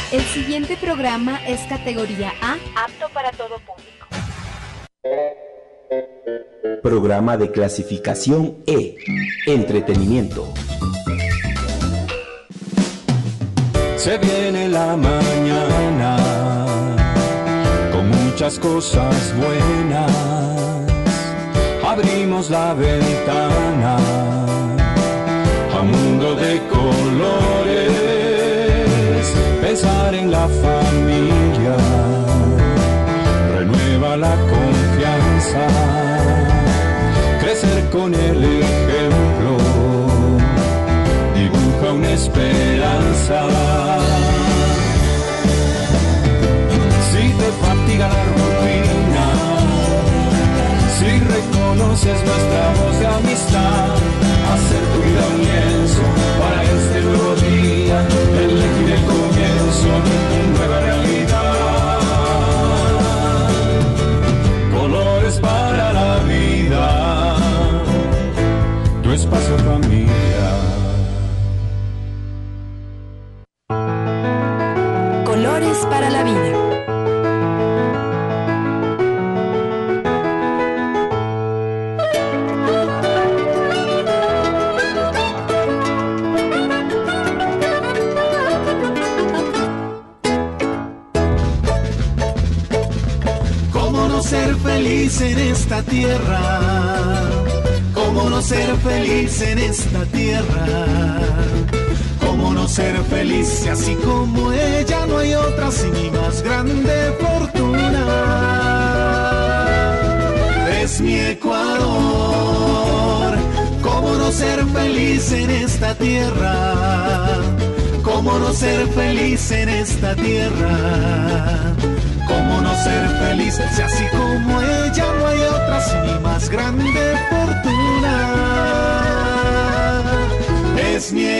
El siguiente programa es categoría A, apto para todo público. Programa de clasificación E, entretenimiento. Se viene la mañana con muchas cosas buenas. Abrimos la ventana a un mundo de colores. Pensar en la familia renueva la confianza. Crecer con el ejemplo dibuja una esperanza. Si te fatiga la rutina, si reconoces nuestra voz de amistad, hacer tu vida un lienzo para este nuevo día, elegir el comienzo de una nueva realidad. Colores para la vida, tu espacio familia. Colores para la vida. Ser feliz en esta tierra, cómo no ser feliz en esta tierra, cómo no ser feliz si así como ella no hay otra sin mi más grande fortuna. Es mi Ecuador, cómo no ser feliz en esta tierra, cómo no ser feliz en esta tierra. ¿Cómo no ser feliz si así como ella no hay otra sin mi más grande fortuna? Es mi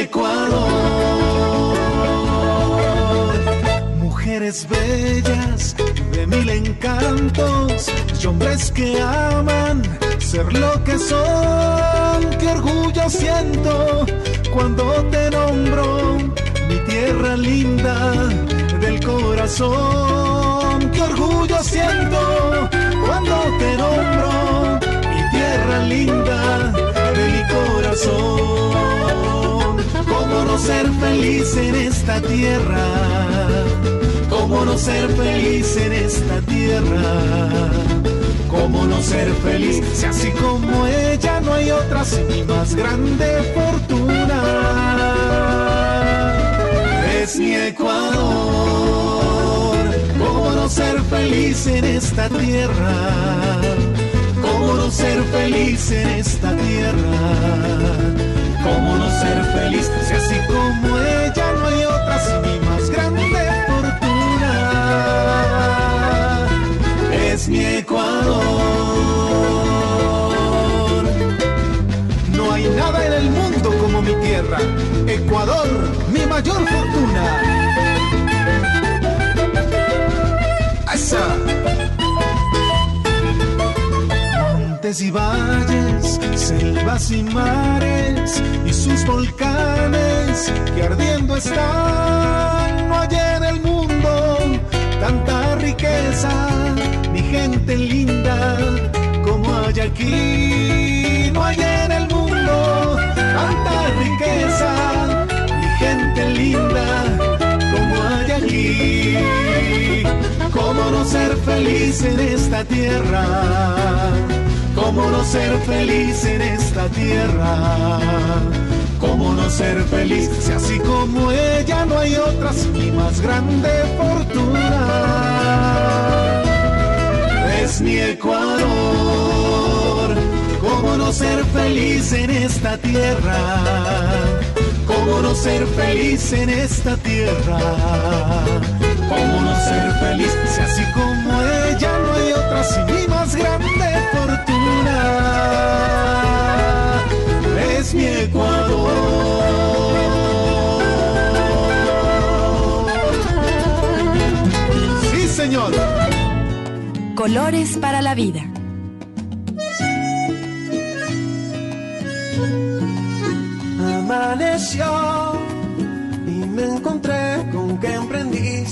Ecuador. Mujeres bellas de mil encantos y hombres que aman ser lo que son. Qué orgullo siento cuando te nombro, mi tierra linda del corazón. Qué orgullo siento cuando te nombro, mi tierra linda de mi corazón. Cómo no ser feliz en esta tierra, cómo no ser feliz en esta tierra, cómo no ser feliz si así como ella no hay otra sin mi más grande fortuna. Es mi Ecuador. ¿Cómo no ser feliz en esta tierra? ¿Cómo no ser feliz en esta tierra? ¿Cómo no ser feliz si así como ella no hay otra sin mi más grande fortuna? Es mi Ecuador. No hay nada en el mundo como mi tierra. Ecuador, mi mayor fortuna. Montes y valles, selvas y mares y sus volcanes que ardiendo están. No hay en el mundo tanta riqueza, ni gente linda como hay aquí. No hay en el mundo tanta riqueza, ni gente linda como hay aquí. ¿Cómo no ser feliz en esta tierra? ¿Cómo no ser feliz en esta tierra? ¿Cómo no ser feliz si así como ella no hay otra sin mi más grande fortuna? Es mi Ecuador. ¿Cómo no ser feliz en esta tierra? ¿Cómo no ser feliz en esta tierra? ¿Cómo no ser feliz si así como ella no hay otra sin mi más grande fortuna? Es mi Ecuador. Sí, señor. Colores para la vida. Amaneció y me encontré con que emprendí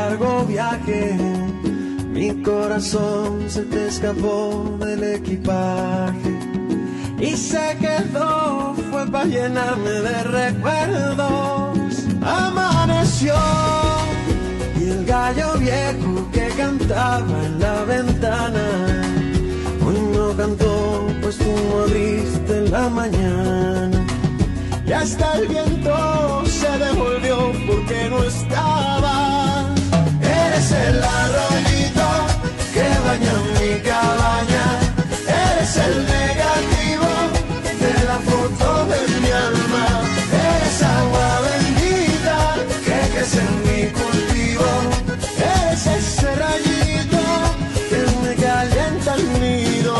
largo viaje, mi corazón se te escapó del equipaje y se quedó, fue para llenarme de recuerdos. Amaneció y el gallo viejo que cantaba en la ventana hoy no cantó, pues tú no abriste en la mañana. Y hasta el viento se devolvió porque no estaba. Eres el arroyito que baña mi cabaña, eres el negativo de la foto de mi alma, eres agua bendita que crece en mi cultivo, eres ese rayito que me calienta el nido.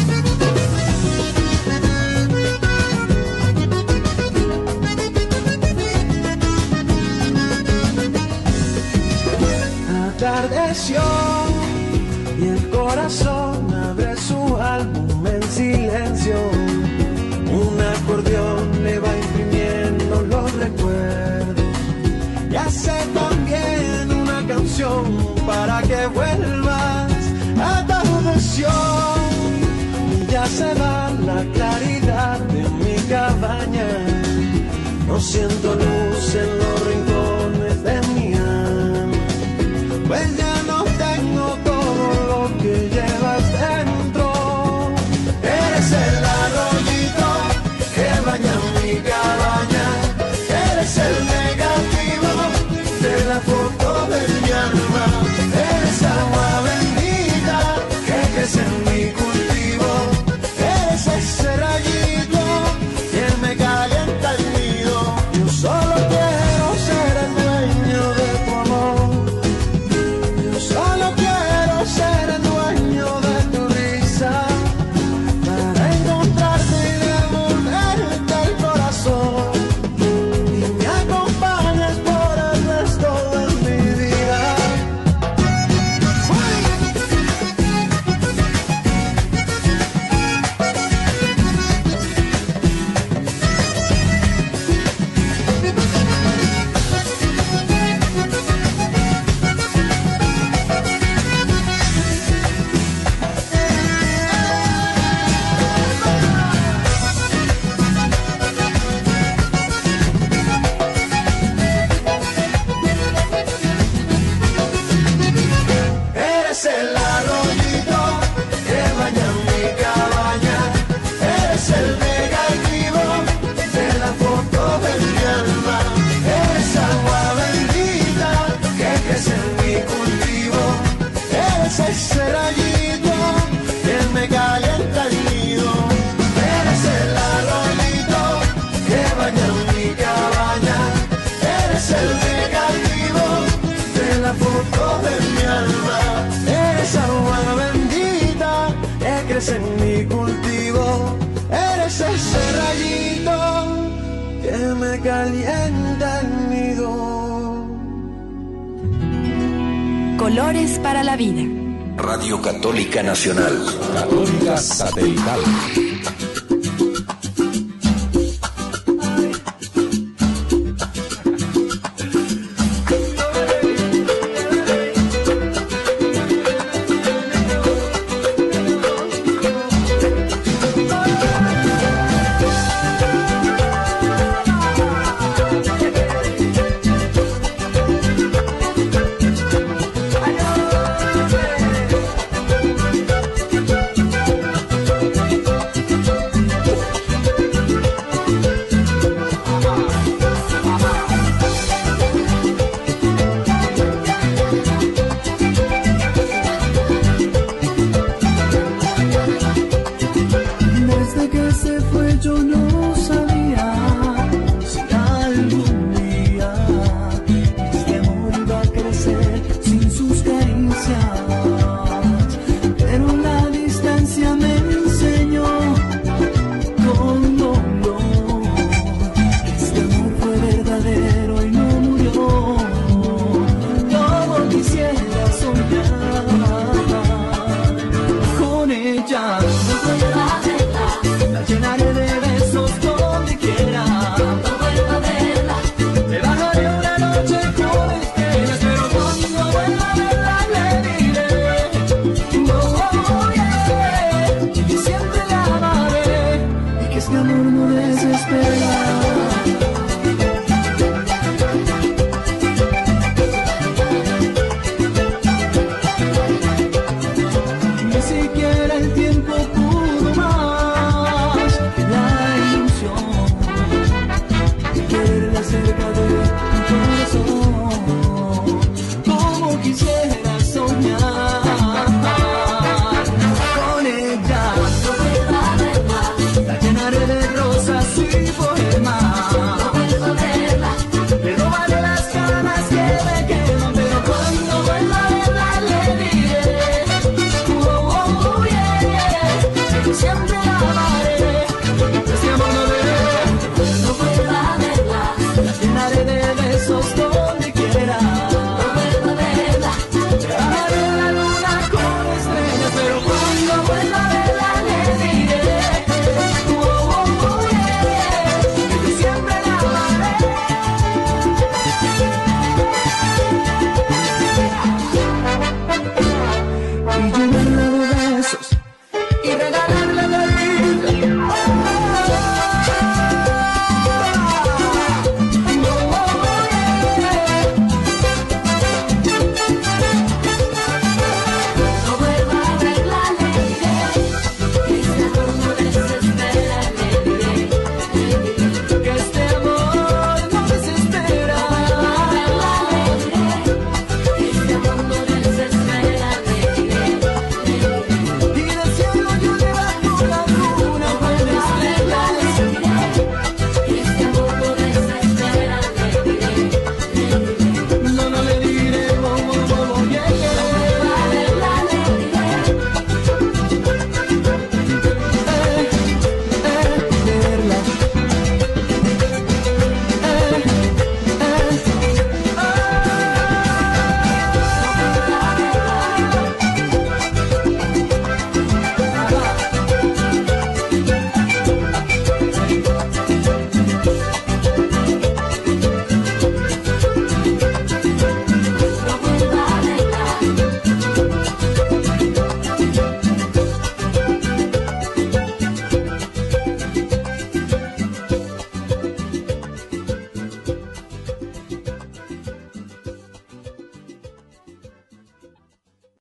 Atardeció y el corazón abre su álbum en silencio. Un acordeón le va imprimiendo los recuerdos y hace también una canción para que vuelvas. Atardeció y ya se va la claridad de mi cabaña. No siento luz en los rincones de mi alma, pues ya no tengo todo lo que llevas dentro. Eres el arroyito que baña mi cabaña, eres el negativo de la foto de mi alma, eres agua bendita que crece en mi cultivo, eres ese rayito que me calienta el nido. Yo solo quiero ser el dueño de tu amor, solo quiero ser el dueño de tu risa, para encontrarte y devolverte el corazón, y me acompañes por el resto de mi vida. Eres el arroyito que baña mi cabaña, eres el negativo de la foto de mi alma, eres agua bendita que crece en mi cultivo, eres ese rayito que me calienta el nido. Eres el arroyito que baña mi cabaña, eres el negativo de la foto de mi alma, eres agua bendita que crece en mi cultivo, eres ese rayito que me calienta el nido. Colores para la vida. Radio Católica Nacional. Católica Satelital.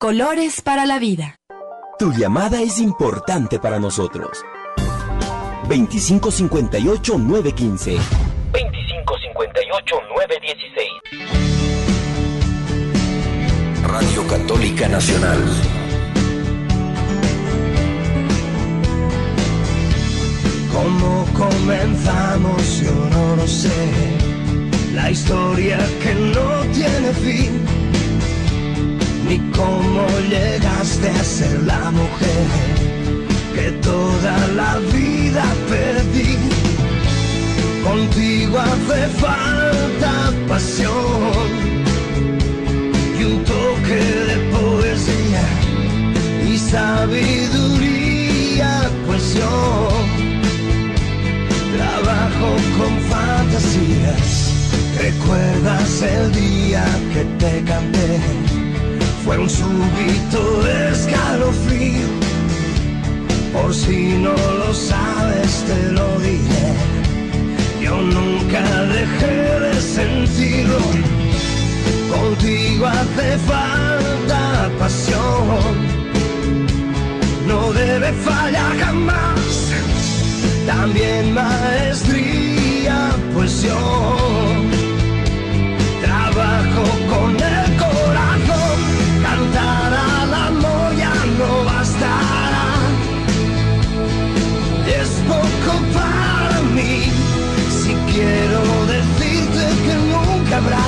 Colores para la vida. Tu llamada es importante para nosotros. 2558-915. 2558-916. Radio Católica Nacional. ¿Cómo comenzamos? Yo no lo sé. La historia que no tiene fin. Ni cómo llegaste a ser la mujer que toda la vida perdí. Contigo hace falta pasión y un toque de poesía y sabiduría, pues yo trabajo con fantasías. ¿Recuerdas el día que te canté? Fue un súbito escalofrío. Por si no lo sabes te lo diré. Yo nunca dejé de sentirlo. Contigo hace falta pasión. No debe fallar jamás. También maestría, pues yo trabajo con el corazón. Cantar al amor ya no bastará. Es poco para mí. Si quiero decirte que nunca habrá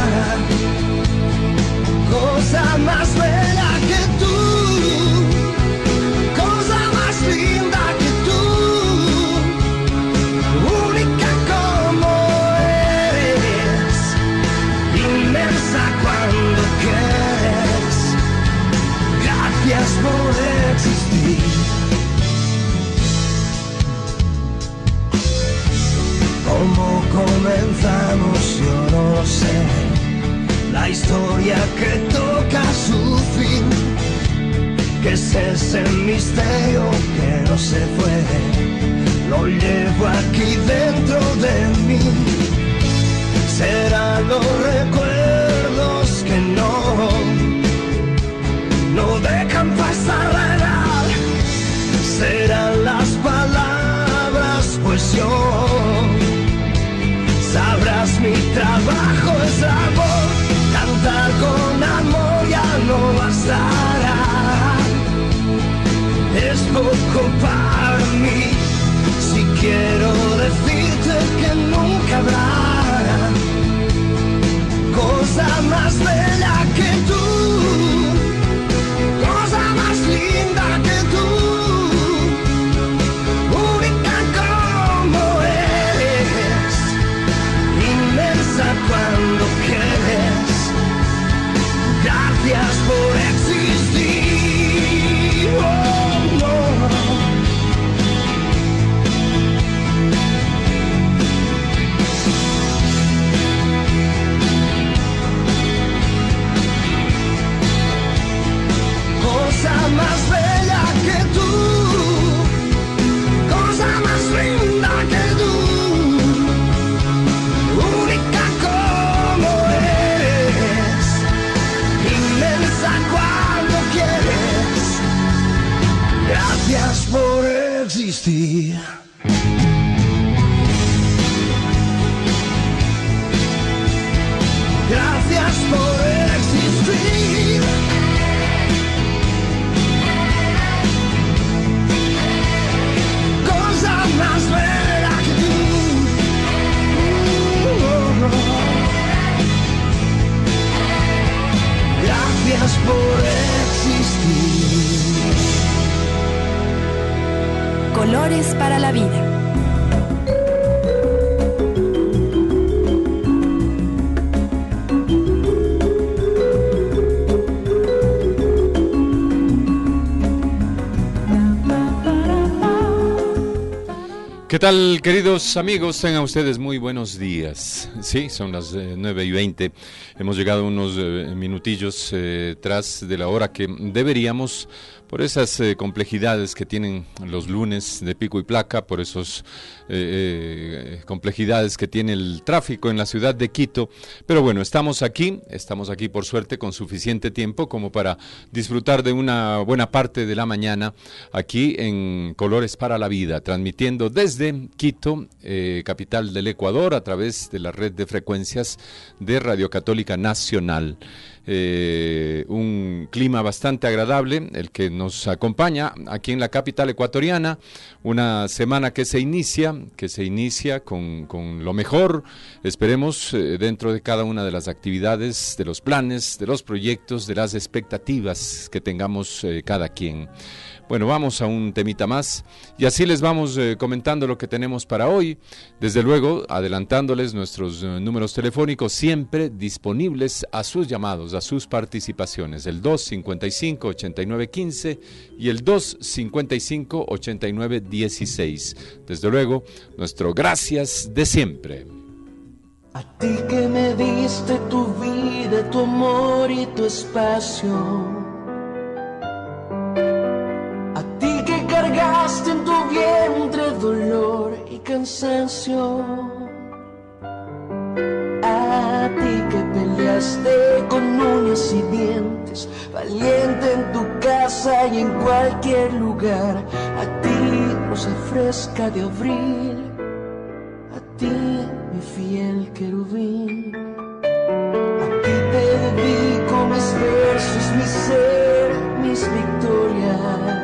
cosa más bella que tú, cosa más linda que tú, única como eres, inmensa cuando quieres. Gracias por existir. ¿Cómo comenzamos? Yo no lo sé. La historia que toca su fin, que es ese misterio que no se fue, lo llevo aquí dentro de mí. Serán los recuerdos que no dejan pasar la edad. Serán las palabras, pues yo sabrás mi trabajo es labor. Cantar con amor ya no bastará. Es poco para mí. Si quiero decirte que nunca habrá cosa más bella que tú, cosa más linda que tú, única como eres, inmensa cuando quieres. Gracias por existir. Oh, no. Cosa más bella que tú, cosa más linda que tú, única como eres, inmensa cuando quieres. Gracias por existir. Gracias por existir. Cosa más bella que tú. Gracias por existir. Colores para la vida. ¿Qué tal, queridos amigos? Tengan ustedes muy buenos días. Sí, son las 9:20. Hemos llegado unos minutillos tras de la hora que deberíamos por esas complejidades que tienen los lunes de pico y placa, por esas complejidades que tiene el tráfico en la ciudad de Quito. Pero bueno, estamos aquí por suerte con suficiente tiempo como para disfrutar de una buena parte de la mañana aquí en Colores para la Vida, transmitiendo desde Quito, capital del Ecuador, a través de la red de frecuencias de Radio Católica Nacional. Un clima bastante agradable el que nos acompaña aquí en la capital ecuatoriana, una semana que se inicia con lo mejor, esperemos, dentro de cada una de las actividades, de los planes, de los proyectos, de las expectativas que tengamos cada quien. Bueno, vamos a un temita más y así les vamos comentando lo que tenemos para hoy. Desde luego, adelantándoles nuestros números telefónicos siempre disponibles a sus llamados, a sus participaciones. El 255-8915 y el 255-8916. Desde luego, nuestro gracias de siempre. A ti que me diste tu vida, tu amor y tu espacio. Cargaste en tu vientre dolor y cansancio. A ti que peleaste con uñas y dientes, valiente en tu casa y en cualquier lugar. A ti, rosa fresca de abril, a ti, mi fiel querubín. A ti te dedico mis versos, mi ser, mis victorias.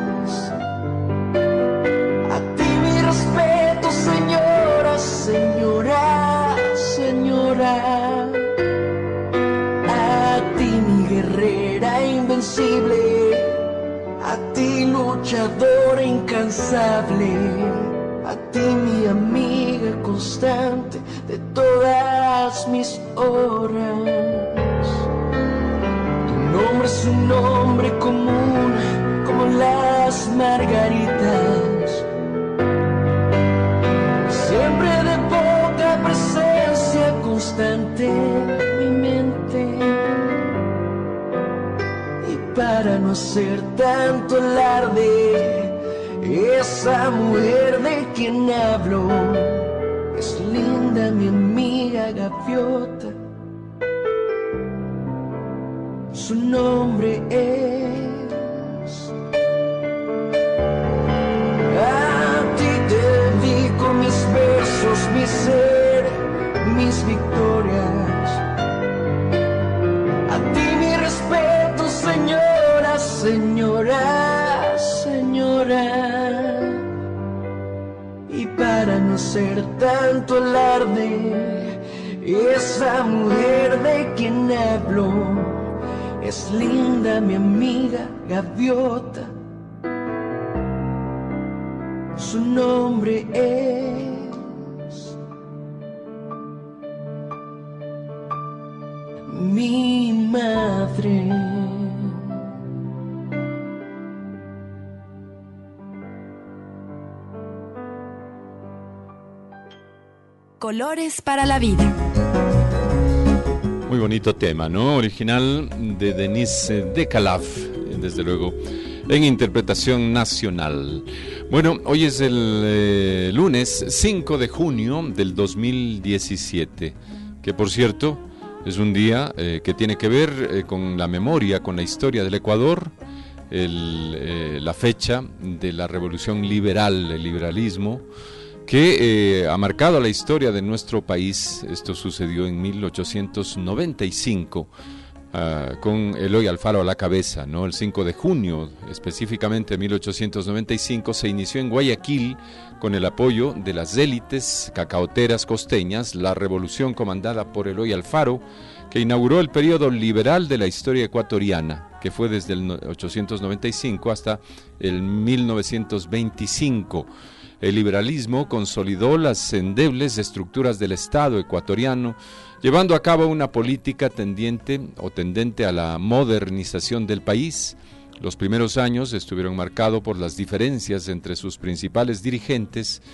Respeto, señora, señora, señora. A ti, mi guerrera invencible. A ti, luchadora incansable. A ti, mi amiga constante de todas mis horas. Tu nombre es un nombre común como las margaritas. Siempre de poca presencia constante en mi mente. Y para no hacer tanto alarde, esa mujer de quien hablo es linda, mi amiga gaviota. Su nombre es... mis versos, mi ser, mis victorias. A ti mi respeto, señora, señora, señora. Y para no ser tanto alarde, esa mujer de quien hablo es linda, mi amiga gaviota. Su nombre es mi madre. Colores para la Vida. Muy bonito tema, ¿no? Original de Denise Decalaf, desde luego, en interpretación nacional. Bueno, hoy es el lunes 5 de junio del 2017, que por cierto es un día que tiene que ver con la memoria, con la historia del Ecuador, la fecha de la revolución liberal, el liberalismo, que ha marcado la historia de nuestro país. Esto sucedió en 1895. Con Eloy Alfaro a la cabeza, ¿no? El 5 de junio, específicamente de 1895, se inició en Guayaquil, con el apoyo de las élites cacaoteras costeñas, la revolución comandada por Eloy Alfaro, que inauguró el periodo liberal de la historia ecuatoriana, que fue desde el 1895 hasta el 1925. El liberalismo consolidó las endebles estructuras del Estado ecuatoriano, llevando a cabo una política tendente a la modernización del país. Los primeros años estuvieron marcados por las diferencias entre sus principales dirigentes,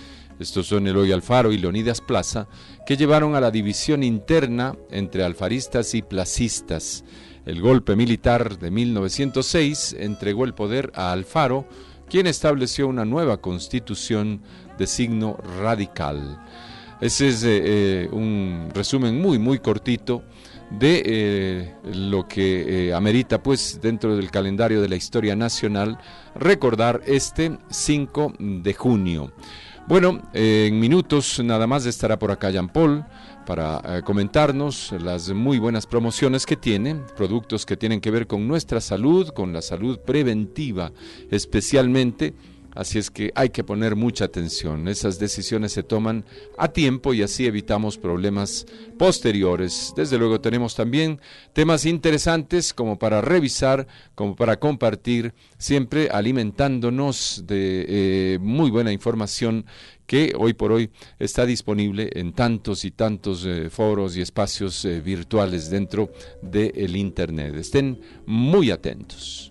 Estos son Eloy Alfaro y Leonidas Plaza, que llevaron a la división interna entre alfaristas y placistas. El golpe militar de 1906 entregó el poder a Alfaro, quien estableció una nueva constitución de signo radical. Ese es un resumen muy cortito de lo que amerita, pues, dentro del calendario de la historia nacional, recordar este 5 de junio. Bueno, en minutos nada más estará por acá Jean Paul para comentarnos las muy buenas promociones que tiene, productos que tienen que ver con nuestra salud, con la salud preventiva especialmente. Así es que hay que poner mucha atención. Esas decisiones se toman a tiempo y así evitamos problemas posteriores. Desde luego tenemos también temas interesantes como para revisar, como para compartir, siempre alimentándonos de muy buena información que hoy por hoy está disponible en tantos y tantos foros y espacios virtuales dentro del Internet. Estén muy atentos.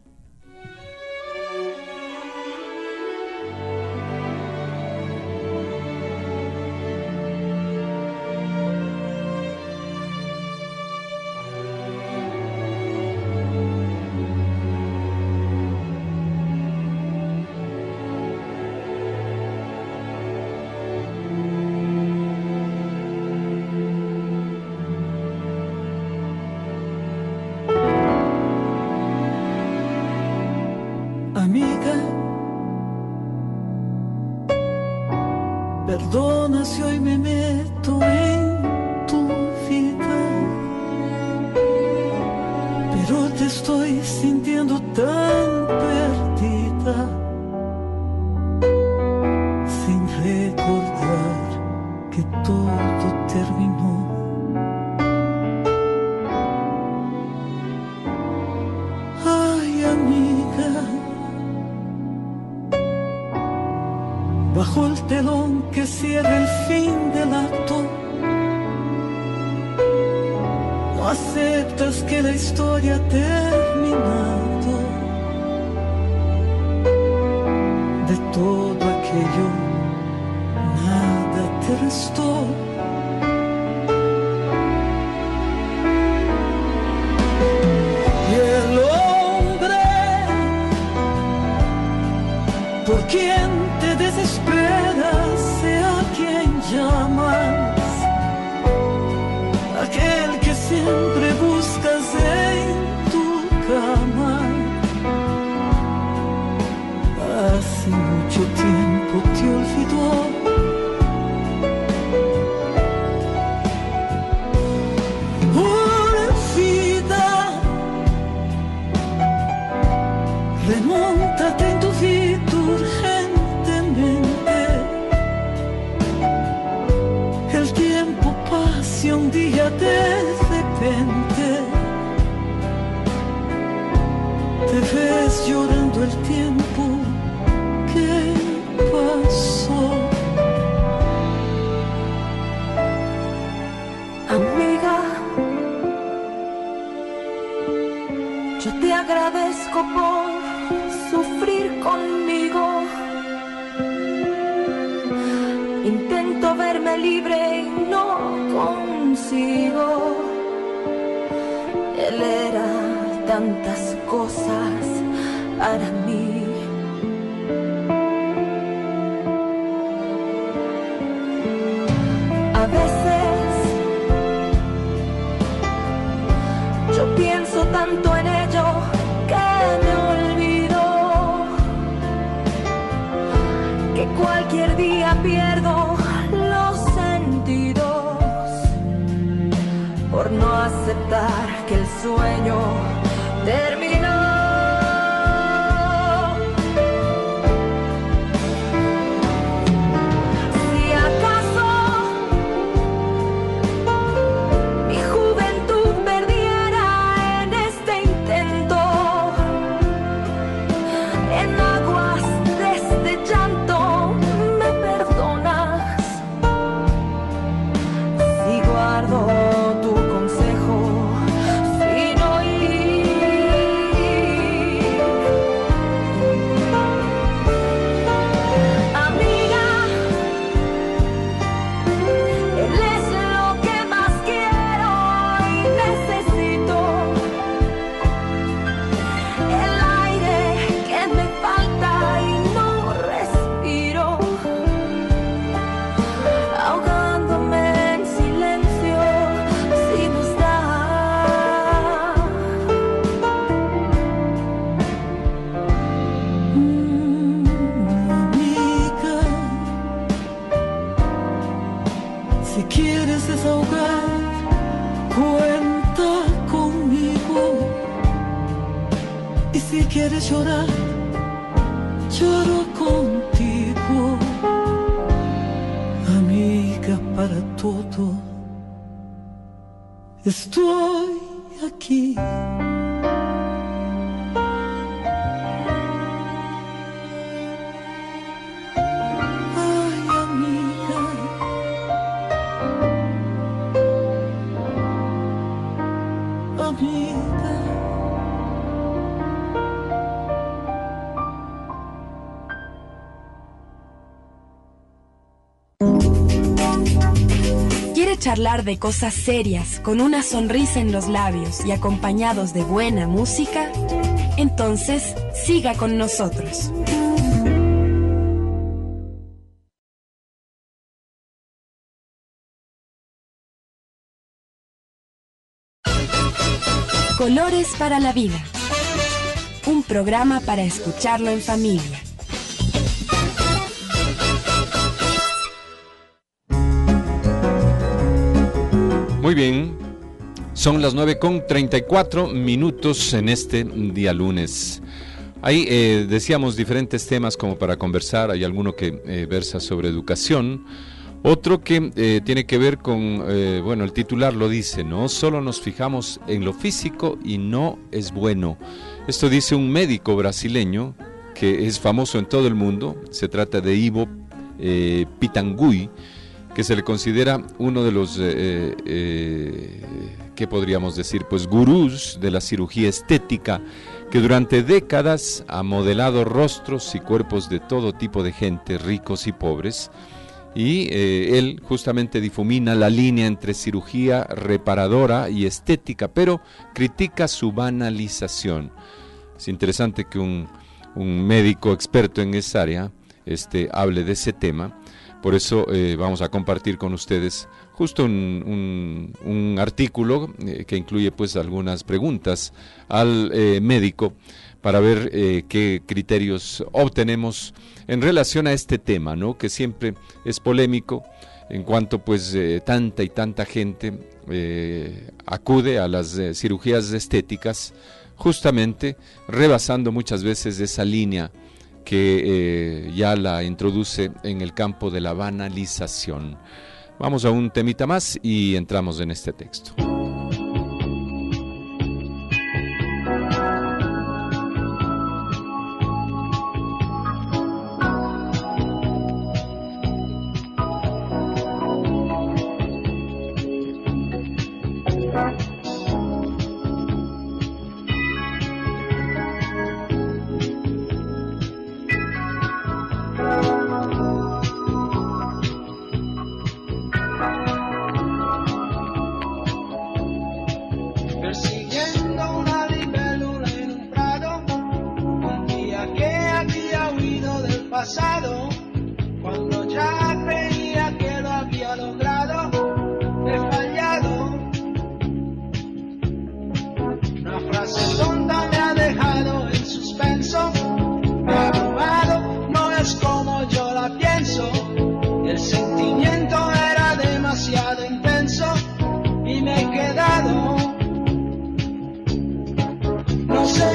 Perdona si hoy me meto en tu vida, pero te estoy sintiendo tan perdida, sin recordar que todo terminó. Ay, amiga, bajo el telón que cierra el fin del acto, no aceptas que la historia ha terminado. De todo aquello nada te restó. Y el hombre por quien te desesperas, sea quien llamas, aquel que siempre buscas en tu cama. Hace mucho tiempo te olvidó. Olvida, remóntate en tu vida urgentemente. El tiempo pasa y un día de repente te ves llorando el tiempo que pasó. Amiga, yo te agradezco por sufrir conmigo. Intento verme libre y no consigo. Él era tantas cosas para mí. A veces yo pienso tanto en ello que me olvido, que cualquier día pierdo los sentidos por no aceptar que el sueño terminó. Si acaso mi juventud perdiera en este intento, en aguas de este llanto, ¿me perdonas? Si guardo tu consejo sin oír. quieres llorar, lloro contigo. Amiga para todo, estoy aquí. Ay, amiga, amiga. ¿Quiere charlar de cosas serias con una sonrisa en los labios y acompañados de buena música? Entonces, siga con nosotros. Colores para la vida. Un programa para escucharlo en familia. Muy bien, son las 9:34 en este día lunes. Ahí decíamos diferentes temas como para conversar. Hay alguno que versa sobre educación, otro que tiene que ver con, bueno, el titular lo dice, no solo nos fijamos en lo físico y no es bueno. Esto dice un médico brasileño que es famoso en todo el mundo. Se trata de Ivo Pitangui, que se le considera uno de los, ¿qué podríamos decir? Pues gurús de la cirugía estética, que durante décadas ha modelado rostros y cuerpos de todo tipo de gente, ricos y pobres, y él justamente difumina la línea entre cirugía reparadora y estética, pero critica su banalización. Es interesante que un médico experto en esa área hable de ese tema. Por eso vamos a compartir con ustedes justo un artículo que incluye pues algunas preguntas al médico para ver qué criterios obtenemos en relación a este tema, ¿no? Que siempre es polémico en cuanto pues tanta y tanta gente acude a las cirugías estéticas, justamente rebasando muchas veces esa línea que ya la introduce en el campo de la banalización. Vamos a un temita más y entramos en este texto. Cuando ya creía que lo había logrado, he fallado. Una frase tonta me ha dejado en suspenso, me ha robado, no es como yo la pienso. El sentimiento era demasiado intenso y me he quedado. No sé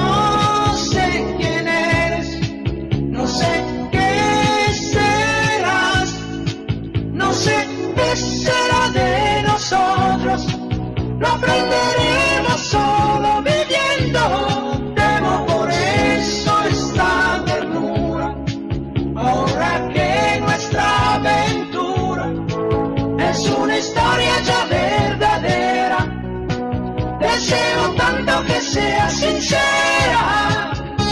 quién eres, no sé qué serás, no sé qué será de nosotros, lo aprenderemos solo viviendo. Temo por eso esta ternura, ahora que nuestra aventura es una historia ya verdadera. Deseo tanto que sea sincera.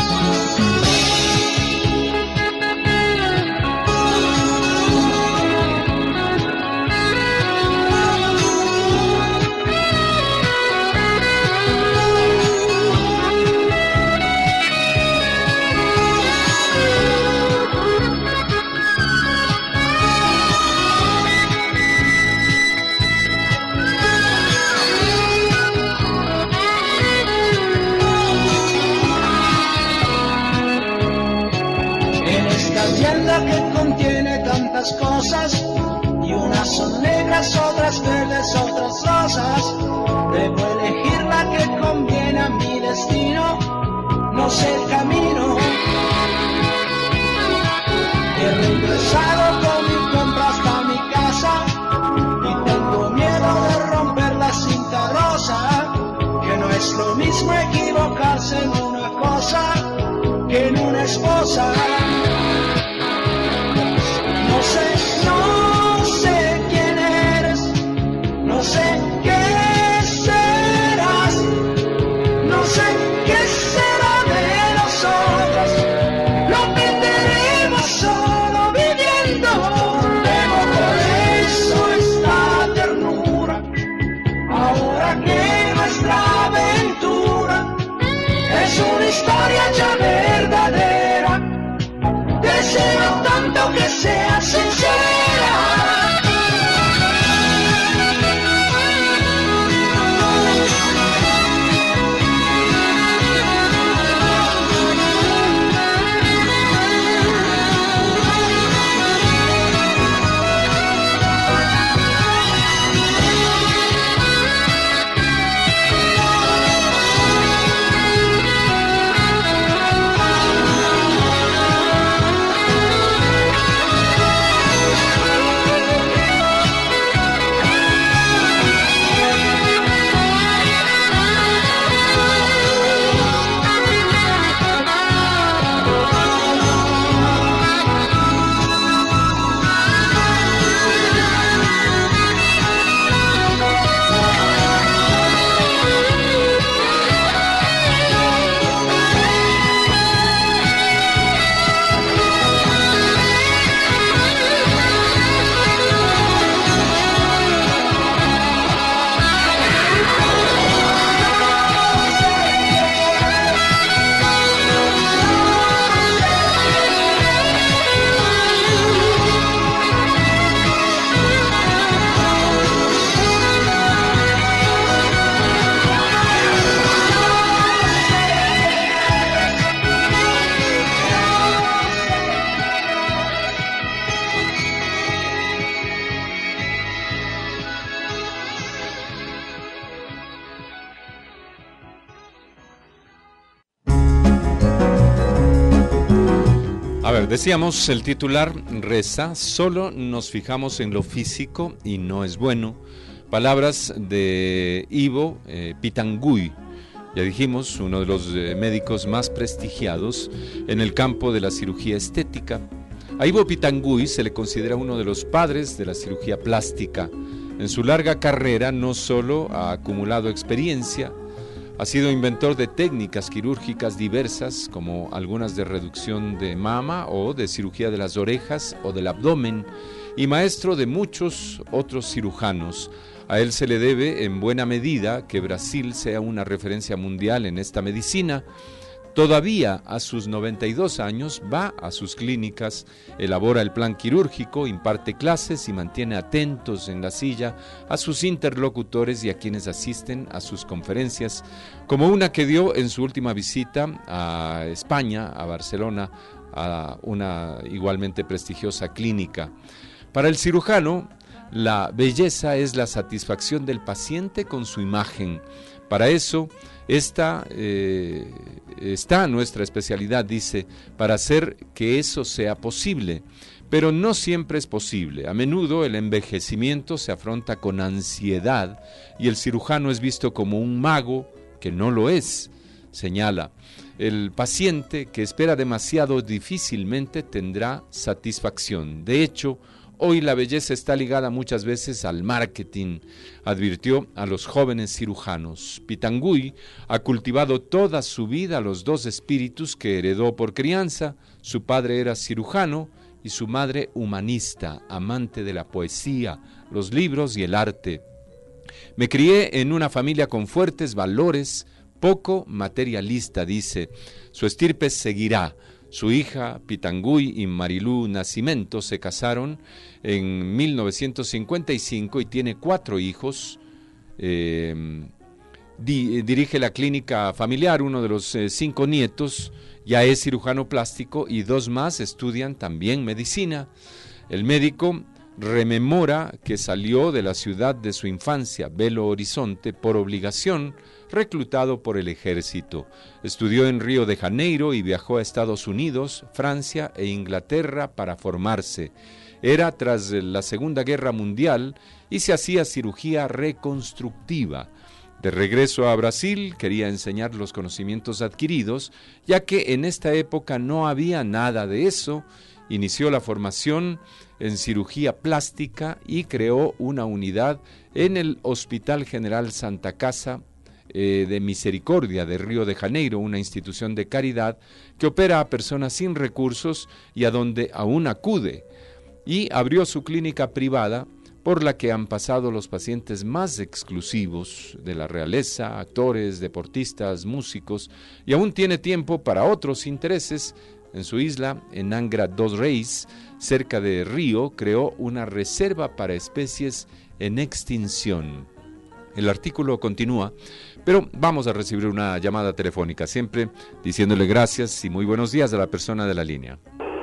Que contiene tantas cosas y unas son negras, otras verdes, otras rosas. Debo elegir la que conviene a mi destino. No no sé el camino. He regresado con mi compra hasta mi casa y tengo miedo de romper la cinta rosa, que no es lo mismo equivocarse en una cosa que en una esposa. No sé quién eres, no sé qué serás, no sé qué será de nosotros, lo perderemos solo viviendo. Pero por eso esta ternura, ahora que nuestra aventura es una historia ya verdadera, deseo tanto que sea sincera. Decíamos el titular, reza, solo nos fijamos en lo físico y no es bueno. Palabras de Ivo Pitanguy, ya dijimos, uno de los médicos más prestigiados en el campo de la cirugía estética. A Ivo Pitanguy se le considera uno de los padres de la cirugía plástica. En su larga carrera no solo ha acumulado experiencia, ha sido inventor de técnicas quirúrgicas diversas, como algunas de reducción de mama o de cirugía de las orejas o del abdomen, y maestro de muchos otros cirujanos. A él se le debe, en buena medida, que Brasil sea una referencia mundial en esta medicina. Todavía a sus 92 años va a sus clínicas, elabora el plan quirúrgico, imparte clases y mantiene atentos en la silla a sus interlocutores y a quienes asisten a sus conferencias, como una que dio en su última visita a España, a Barcelona, a una igualmente prestigiosa clínica. Para el cirujano, la belleza es la satisfacción del paciente con su imagen. Para eso está nuestra especialidad, dice, para hacer que eso sea posible. Pero no siempre es posible. A menudo el envejecimiento se afronta con ansiedad y el cirujano es visto como un mago que no lo es, señala. El paciente que espera demasiado difícilmente tendrá satisfacción. De hecho, hoy la belleza está ligada muchas veces al marketing, advirtió a los jóvenes cirujanos. Pitanguy ha cultivado toda su vida los dos espíritus que heredó por crianza. Su padre era cirujano y su madre humanista, amante de la poesía, los libros y el arte. Me crié en una familia con fuertes valores, poco materialista, dice. Su estirpe seguirá. Su hija Pitanguy y Marilú Nascimento se casaron en 1955 y tiene 4 hijos. Dirige la clínica familiar, uno de los 5 nietos ya es cirujano plástico y 2 más estudian también medicina. El médico rememora que salió de la ciudad de su infancia, Belo Horizonte, por obligación, reclutado por el ejército. Estudió en Río de Janeiro y viajó a Estados Unidos, Francia e Inglaterra para formarse. Era tras la Segunda Guerra Mundial y se hacía cirugía reconstructiva. De regreso a Brasil, quería enseñar los conocimientos adquiridos, ya que en esta época no había nada de eso. Inició la formación en cirugía plástica y creó una unidad en el Hospital General Santa Casa de Misericordia de Río de Janeiro, una institución de caridad que opera a personas sin recursos y a donde aún acude. Y abrió su clínica privada, por la que han pasado los pacientes más exclusivos de la realeza, actores, deportistas, músicos, y aún tiene tiempo para otros intereses. En su isla, en Angra dos Reis, cerca de Río, creó una reserva para especies en extinción. El artículo continúa, pero vamos a recibir una llamada telefónica, siempre diciéndole gracias y muy buenos días a la persona de la línea.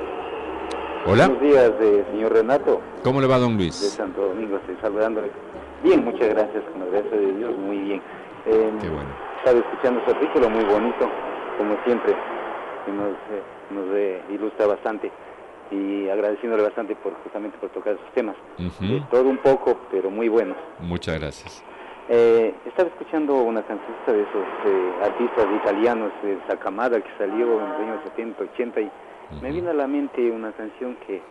Hola. Buenos días, señor Renato. ¿Cómo le va, don Luis? De Santo Domingo, estoy saludándole. Bien, muchas gracias, con la gracia de Dios, muy bien. Qué bueno. Estaba escuchando su artículo, muy bonito, como siempre, que nos ilustra bastante, y agradeciéndole bastante justamente por tocar esos temas. Todo un poco, pero muy buenos. Muchas gracias. Estaba escuchando una cancioncita de esos artistas italianos, de esa camada que salió en los años 70, 80, y me vino a la mente una canción que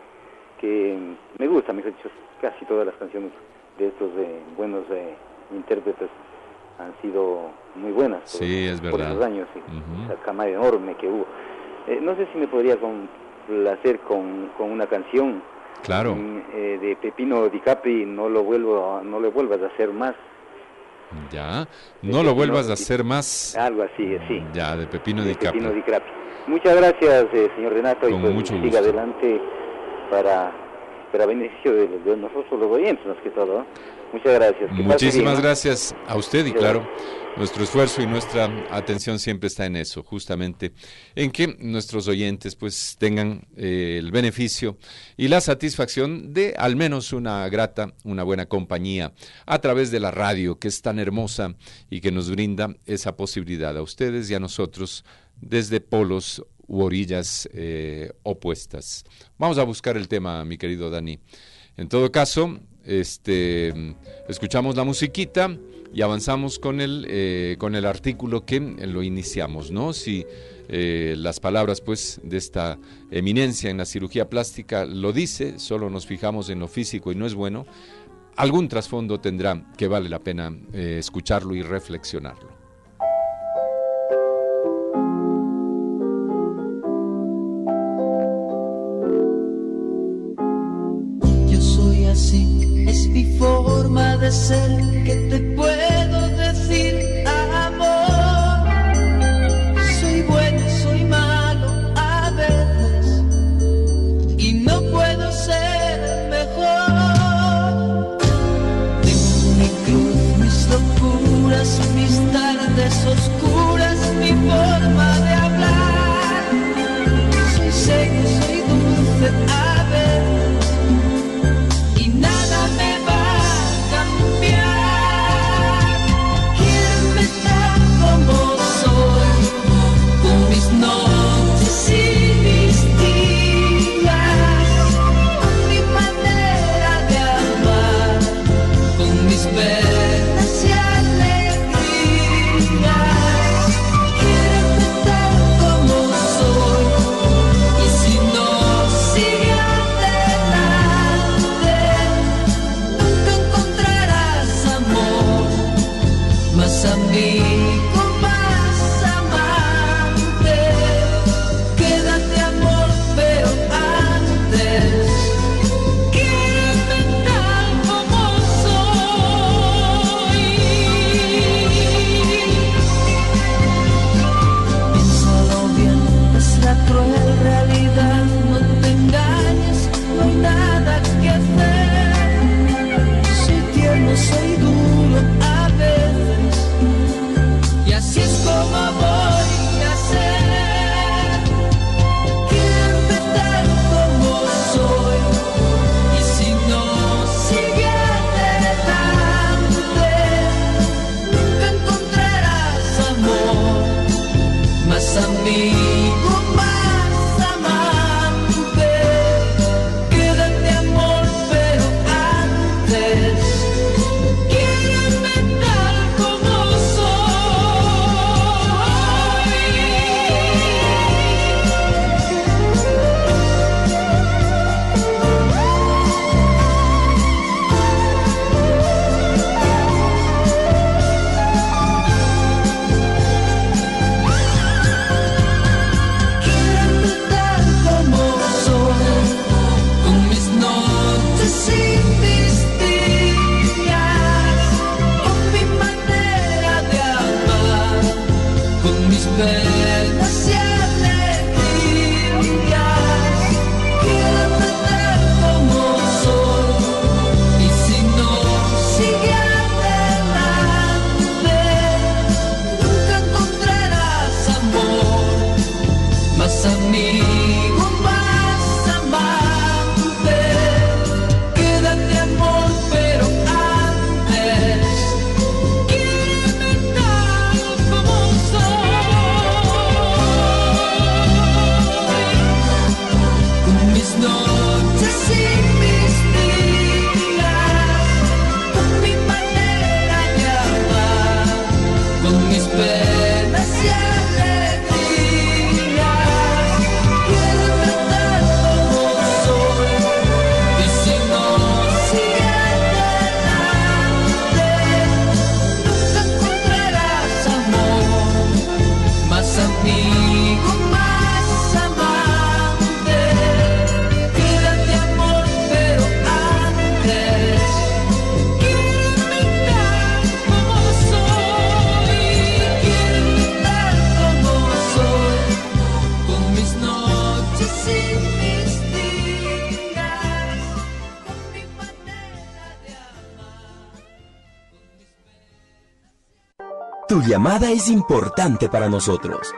me gusta, mejor dicho, casi todas las canciones de estos buenos intérpretes han sido muy buenas. Sí, es verdad. Por esos años, sí. Esa camada enorme que hubo. No sé si me podría complacer con una canción. Claro. De Pepino Di Capri, no le vuelvas a hacer más. Ya, no lo vuelvas a hacer más. Algo así, sí. Ya, de Pepino Di Capri. Pepino Di Capri. Muchas gracias, señor Renato, con y pues mucho siga gusto. adelante para beneficio de nosotros los oyentes, más que todo, ¿no? Muchas gracias. Muchísimas gracias a usted y claro, nuestro esfuerzo y nuestra atención siempre está en eso, justamente en que nuestros oyentes pues tengan el beneficio y la satisfacción de al menos una buena compañía a través de la radio, que es tan hermosa y que nos brinda esa posibilidad a ustedes y a nosotros desde polos u orillas opuestas. Vamos a buscar el tema, mi querido Dani. En todo caso, escuchamos la musiquita y avanzamos con el artículo que lo iniciamos, ¿no? Si las palabras, pues, de esta eminencia en la cirugía plástica lo dice, solo nos fijamos en lo físico y no es bueno, algún trasfondo tendrá que vale la pena escucharlo y reflexionarlo. Es mi forma de ser, que te puedo decir, amor. Soy bueno, soy malo a veces, y no puedo ser mejor. Tengo mi cruz, mis locuras, mis tardes oscuras, mi forma de hablar. Soy seco, soy dulce a veces. Penas y alegrías, quiero más amigo, más amante. Quédate amor, pero antes quiéreme tal como penas y alegrías, quédate tal como soy, y si no, sigue adelante, nunca encontrarás amor, más amigo, más amante. Quédate amor, pero antes quiéreme tal como soy. Noches y mis días, con mi manera de amar, con mis penas y alegrías, quédate tal como soy, y si no, sigue adelante, nunca encontrarás amor, más amigo, más amante. Quédate amor, pero antes quiéreme tal como soy, quiéreme tal como soy, con mis noches y mis días, con mi manera de amar, con mis penas. Tu llamada es importante para nosotros.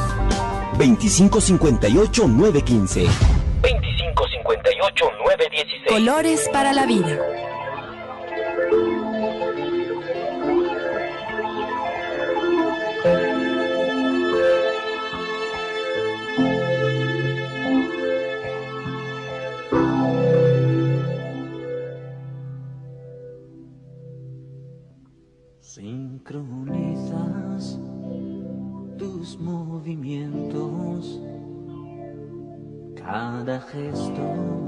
2558-915. 2558-916. Colores para la vida. Sincronizas tus movimientos, cada gesto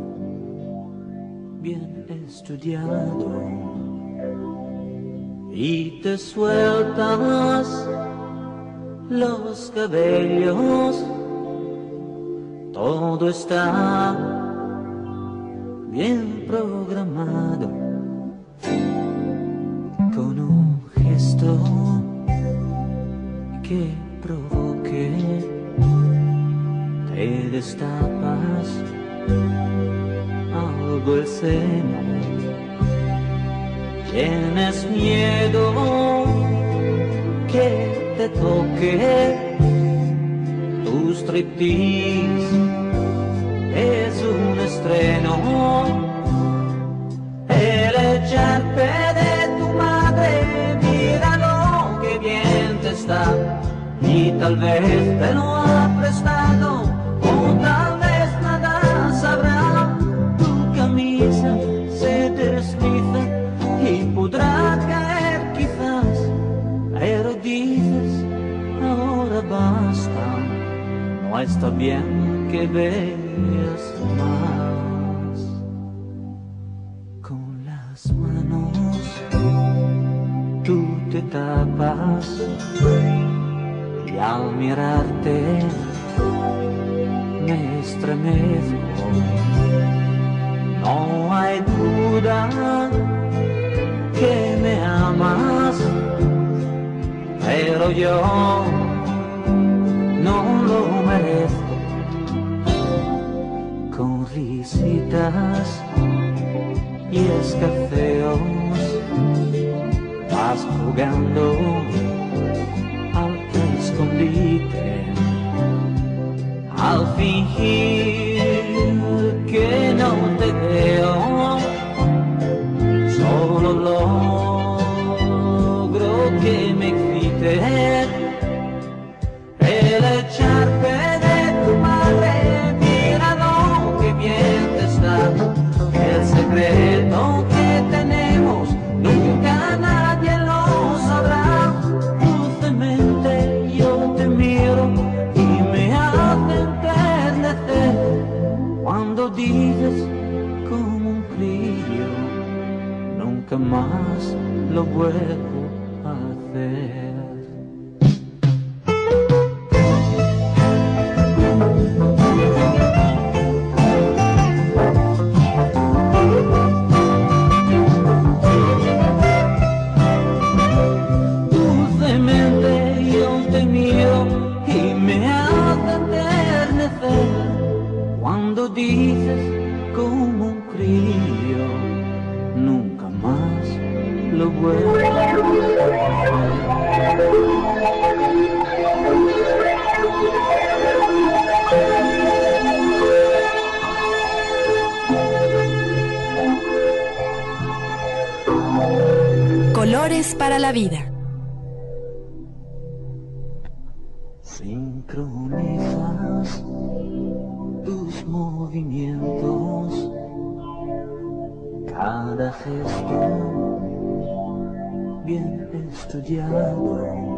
bien estudiado, y te sueltas los cabellos, todo está bien programado, con un gesto que provoque, te destapas algo el seno, tienes miedo que te toque, tu striptease es un estreno, el echarte de tu madre, mira lo que bien te está, y tal vez te lo ha prestado, o tal vez nada sabrá, tu camisa se desliza y podrá caer quizás, pero dices, ahora basta, no está bien que veas más. Con las manos tú te tapas, y al mirarte me estremezco, no hay duda que me amas, pero yo no lo merezco. Con risitas y escafeos vas jugando al escondite, al fingir que no te veo, solo logro que me excite el echarpe de tu madre, mira lo que bien te está. El secreto que tenemos nunca nadie lo sabrá. Dulcemente yo te miro y me hace enternecer cuando dices como un crío, nunca más lo vuelvo a hacer. Cuando dices como un crío, nunca más lo vuelvo a hacer. Colores para la vida. Sincronizas tus movimientos, cada gesto bien estudiado,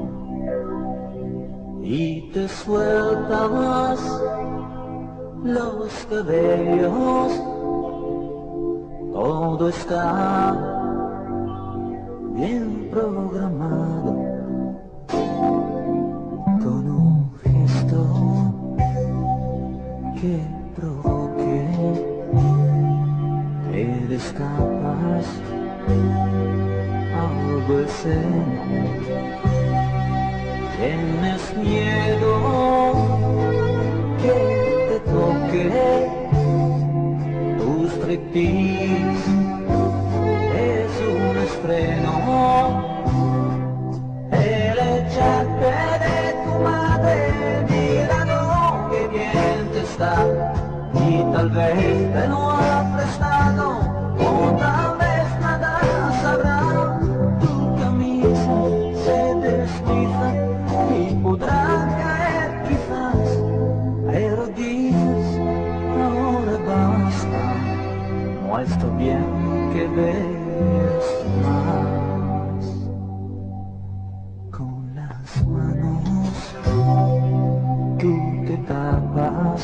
y te sueltas los cabellos, todo está bien programado. Con un gesto que provoque, te escapas algo escena. Tienes miedo que te toque tu striptease, es un estreno. El echarte de tu madre, mira lo que bien te está, y tal vez te lo ha prestado, o tal vez nada sabrá. Tu camisa se desliza y podrá caer quizás, pero dices ahora basta, no está bien que veas más. Tú te tapas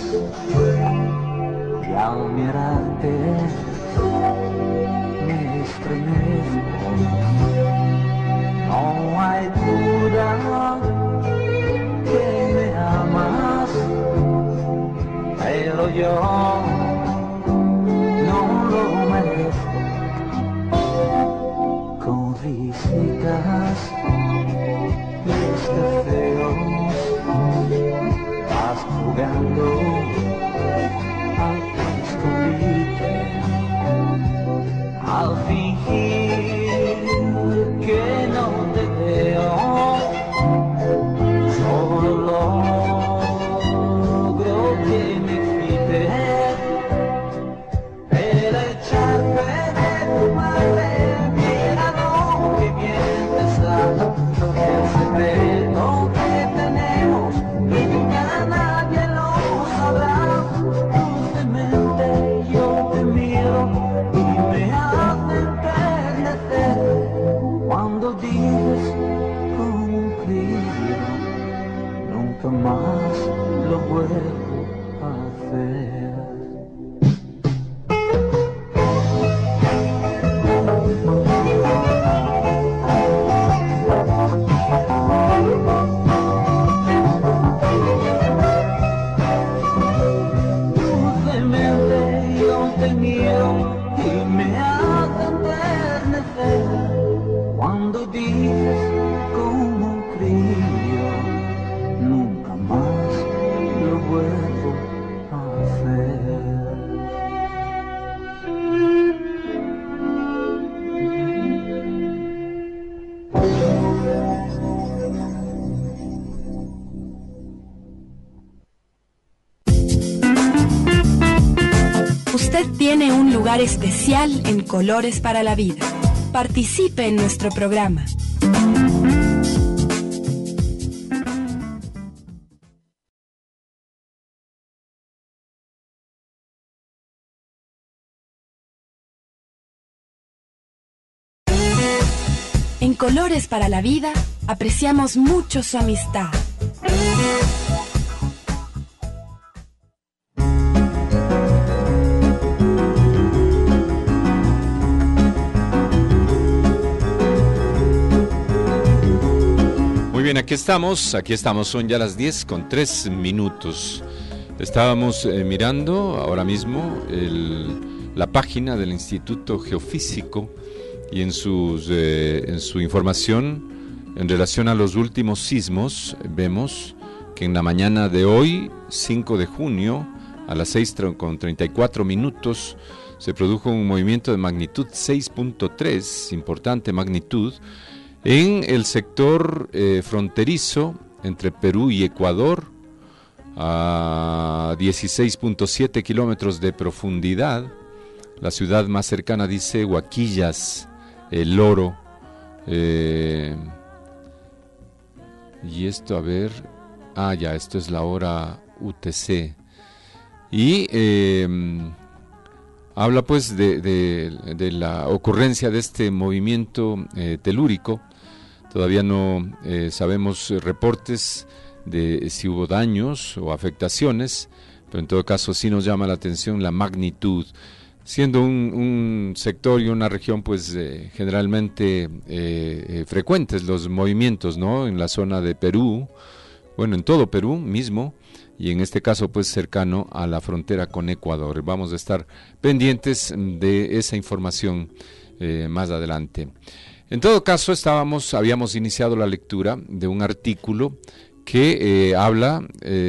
y al mirarte me estremezco. No hay duda que me amas, pero yo no lo merezco. Con risitas y escafeos vas jugando al escondite, al fingir que no te veo, solo logro que me quites el echarme de tu madre, mira lo que bien te está, el secreto que tenemos nunca nadie lo sabrá. Dulcemente yo te miro y me hace enternecer cuando dices como un crío, nunca más lo vuelvo a hacer. Y me hace enternecer cuando dices como un crío, nunca más lo vuelvo a hacer. Usted tiene un lugar especial en Colores para la Vida. Participe en nuestro programa. En Colores para la Vida apreciamos mucho su amistad. Muy bien, aquí estamos, son ya las 10:03. Estábamos mirando ahora mismo la página del Instituto Geofísico y en su información en relación a los últimos sismos vemos que en la mañana de hoy, 5 de junio, a las 6:34, se produjo un movimiento de magnitud 6.3, importante magnitud, en el sector fronterizo entre Perú y Ecuador, a 16.7 kilómetros de profundidad. La ciudad más cercana dice Huaquillas, El Oro. Y esto, a ver, esto es la hora UTC. Y habla pues de la ocurrencia de este movimiento telúrico. Todavía no sabemos reportes de si hubo daños o afectaciones, pero en todo caso sí nos llama la atención la magnitud, siendo un sector y una región pues generalmente frecuentes los movimientos, ¿no? En la zona de Perú, bueno, en todo Perú mismo, y en este caso pues cercano a la frontera con Ecuador. Vamos a estar pendientes de esa información más adelante. En todo caso habíamos iniciado la lectura de un artículo que habla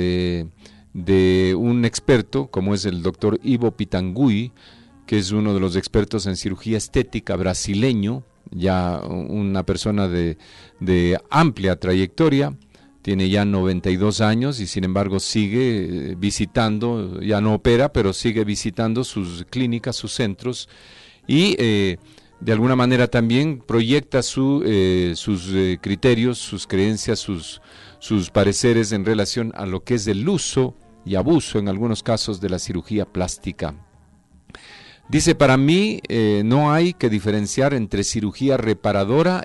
de un experto, como es el doctor Ivo Pitangui, que es uno de los expertos en cirugía estética brasileño, ya una persona de amplia trayectoria, tiene ya 92 años y sin embargo sigue visitando, ya no opera, pero sigue visitando sus clínicas, sus centros, y de alguna manera también proyecta sus criterios, sus creencias, sus pareceres en relación a lo que es el uso y abuso en algunos casos de la cirugía plástica. Dice, para mí no hay que diferenciar entre cirugía reparadora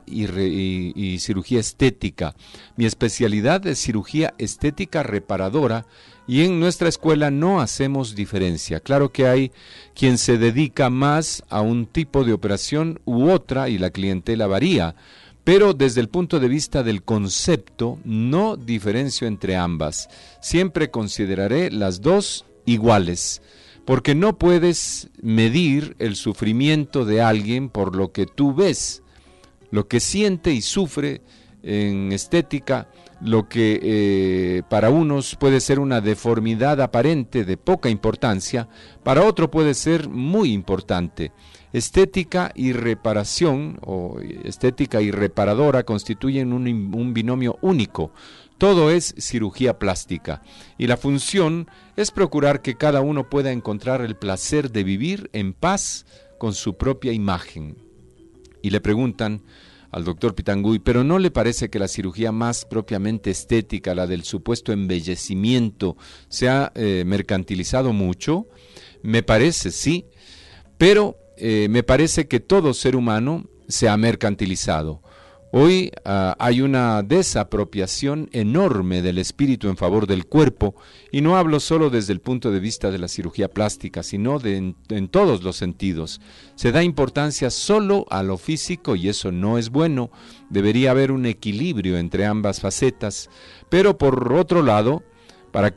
y cirugía estética. Mi especialidad es cirugía estética reparadora y en nuestra escuela no hacemos diferencia. Claro que hay quien se dedica más a un tipo de operación u otra y la clientela varía, pero desde el punto de vista del concepto no diferencio entre ambas. Siempre consideraré las dos iguales, porque no puedes medir el sufrimiento de alguien por lo que tú ves, lo que siente y sufre en estética, lo que para unos puede ser una deformidad aparente de poca importancia, para otro puede ser muy importante. Estética y reparación, o estética y reparadora, constituyen un binomio único. Todo es cirugía plástica y la función es procurar que cada uno pueda encontrar el placer de vivir en paz con su propia imagen. Y le preguntan al doctor Pitangui, ¿pero no le parece que la cirugía más propiamente estética, la del supuesto embellecimiento, se ha mercantilizado mucho? Me parece, sí, pero me parece que todo ser humano se ha mercantilizado. Hoy hay una desapropiación enorme del espíritu en favor del cuerpo, y no hablo solo desde el punto de vista de la cirugía plástica, sino en todos los sentidos. Se da importancia solo a lo físico y eso no es bueno. Debería haber un equilibrio entre ambas facetas, pero por otro lado, para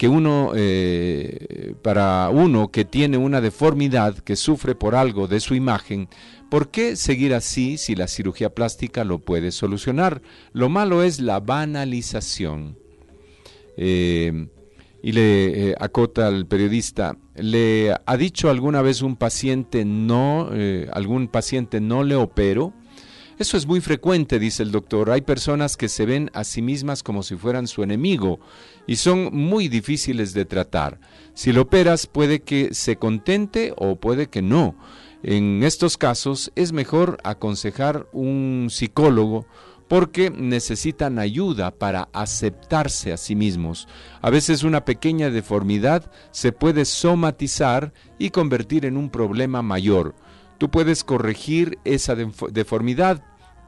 uno que tiene una deformidad, que sufre por algo de su imagen, ¿por qué seguir así si la cirugía plástica lo puede solucionar? Lo malo es la banalización. Y le acota al periodista, ¿le ha dicho alguna vez algún paciente no le opero? Eso es muy frecuente, dice el doctor. Hay personas que se ven a sí mismas como si fueran su enemigo y son muy difíciles de tratar. Si lo operas puede que se contente o puede que no. En estos casos es mejor aconsejar un psicólogo porque necesitan ayuda para aceptarse a sí mismos. A veces una pequeña deformidad se puede somatizar y convertir en un problema mayor. Tú puedes corregir esa deformidad,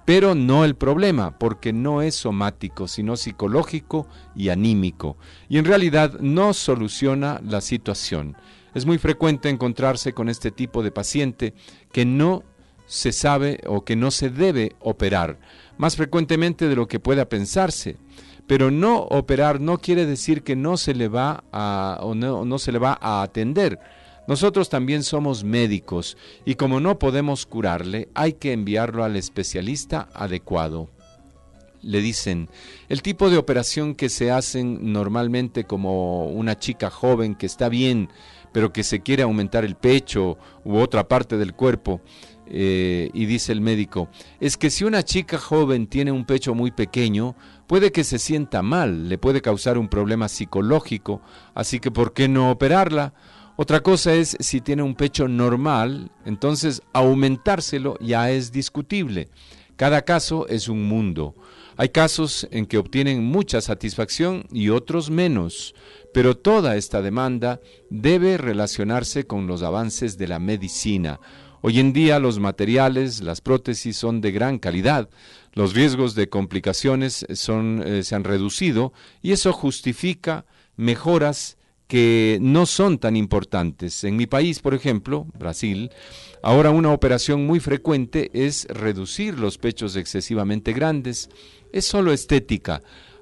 pero no el problema, porque no es somático, sino psicológico y anímico, y en realidad no soluciona la situación. Es muy frecuente encontrarse con este tipo de paciente que no se sabe o que no se debe operar, más frecuentemente de lo que pueda pensarse. Pero no operar no quiere decir que no se le va no se le va a atender. Nosotros también somos médicos y como no podemos curarle, hay que enviarlo al especialista adecuado. Le dicen, el tipo de operación que se hacen normalmente como una chica joven que está bien, pero que se quiere aumentar el pecho u otra parte del cuerpo, y dice el médico, es que si una chica joven tiene un pecho muy pequeño, puede que se sienta mal, le puede causar un problema psicológico, así que ¿por qué no operarla? Otra cosa es si tiene un pecho normal, entonces aumentárselo ya es discutible. Cada caso es un mundo. Hay casos en que obtienen mucha satisfacción y otros menos, pero toda esta demanda debe relacionarse con los avances de la medicina. Hoy en día los materiales, las prótesis son de gran calidad, los riesgos de complicaciones se han reducido y eso justifica mejoras que no son tan importantes. En mi país, por ejemplo, Brasil, ahora una operación muy frecuente es reducir los pechos excesivamente grandes. Es solo estética.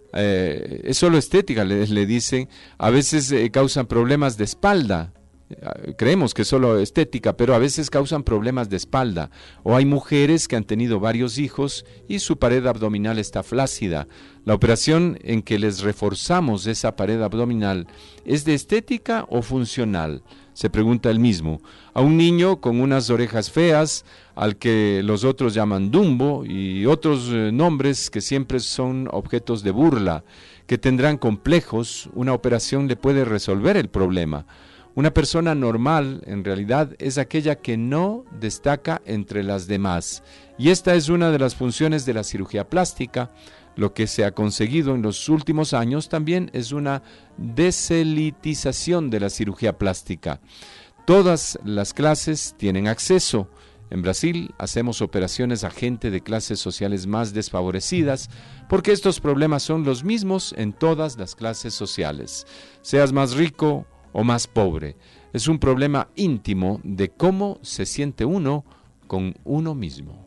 Le dicen. A veces causan problemas de espalda. Creemos que es solo estética, pero a veces causan problemas de espalda. O hay mujeres que han tenido varios hijos y su pared abdominal está flácida. La operación en que les reforzamos esa pared abdominal, ¿es de estética o funcional? Se pregunta él mismo. A un niño con unas orejas feas, al que los otros llaman Dumbo, y otros nombres que siempre son objetos de burla, que tendrán complejos, una operación le puede resolver el problema. Una persona normal, en realidad, es aquella que no destaca entre las demás. Y esta es una de las funciones de la cirugía plástica. Lo que se ha conseguido en los últimos años también es una deselitización de la cirugía plástica. Todas las clases tienen acceso. En Brasil hacemos operaciones a gente de clases sociales más desfavorecidas, porque estos problemas son los mismos en todas las clases sociales. Seas más rico o más pobre. Es un problema íntimo de cómo se siente uno con uno mismo.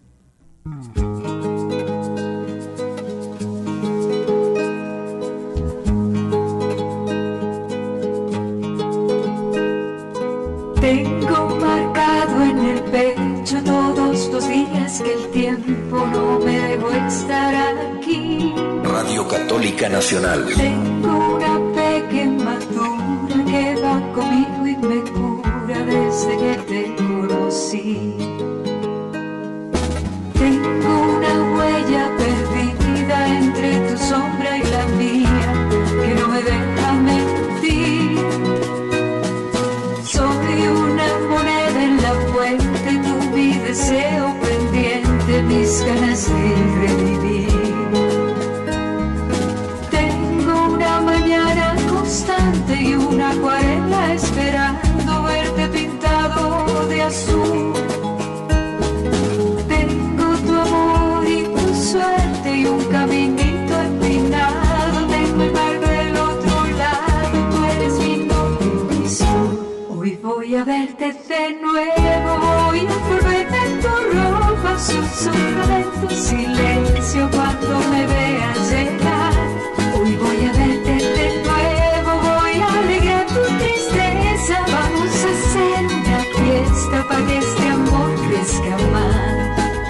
Tengo marcado en el pecho todos los días que el tiempo no me dejó estar aquí. Radio Católica Nacional. Tengo una fe quemadura que va conmigo y me cura desde que te conocí. Tengo una huella perdida entre tu sombra y la mía que no me deja mentir. Soy una moneda en la fuente, tú mi deseo pendiente, mis ganas de revivir. Tengo una mañana constante y una acuarela esperando verte pintado de azul. Tengo tu amor y tu suerte y un caminito empinado. Tengo el mar del otro lado, tú eres mi norte y mi sur. Hoy voy a verte de nuevo, voy a envolverte en tu ropa, susurraré en tu silencio cuando me veas llegar. Hoy voy a verte de nuevo, voy a alegrar tu tristeza, vamos a hacer una fiesta para que este amor crezca más.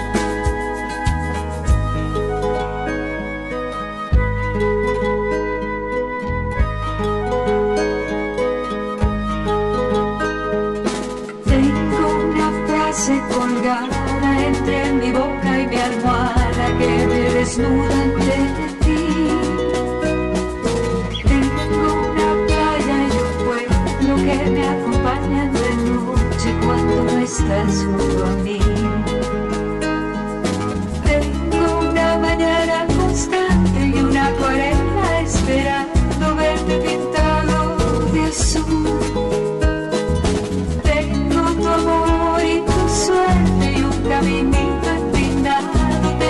Colgada entre mi boca y mi almohada que me desnuda ante ti. Tengo una playa y un pueblo que me acompañan de noche cuando no estás junto a mí. Tengo una mañana constante y una acuarela esperando verte pintado de azul. Tengo tu amor y tu suerte y un caminito empinado.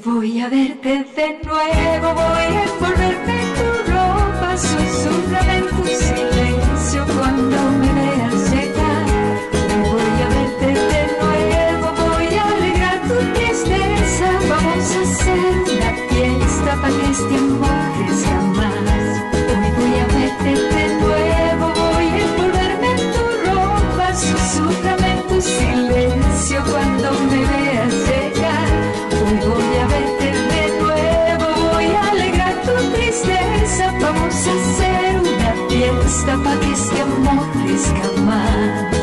voy a verte de nuevo, voy a envolverme en tu ropa, susurrarme en tu silencio cuando me veas llegar. Hoy voy a verte de nuevo, voy a alegrar tu tristeza, vamos a hacer una fiesta para que este amor crezca más. Hoy voy a verte de nuevo, voy a envolverme en tu ropa, susurrarme en tu silencio cuando me veas llegar. Hoy voy a verte de nuevo, voy a alegrar tu tristeza, vamos a hacer una fiesta para que este amor crezca más.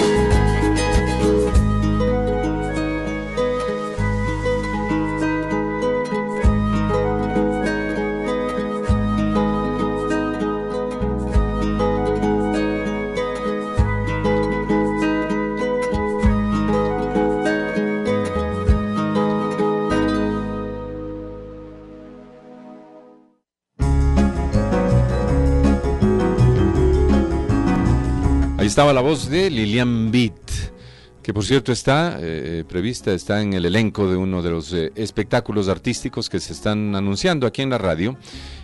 Ahí estaba la voz de Lilian Beat, que por cierto está prevista, está en el elenco de uno de los espectáculos artísticos que se están anunciando aquí en la radio,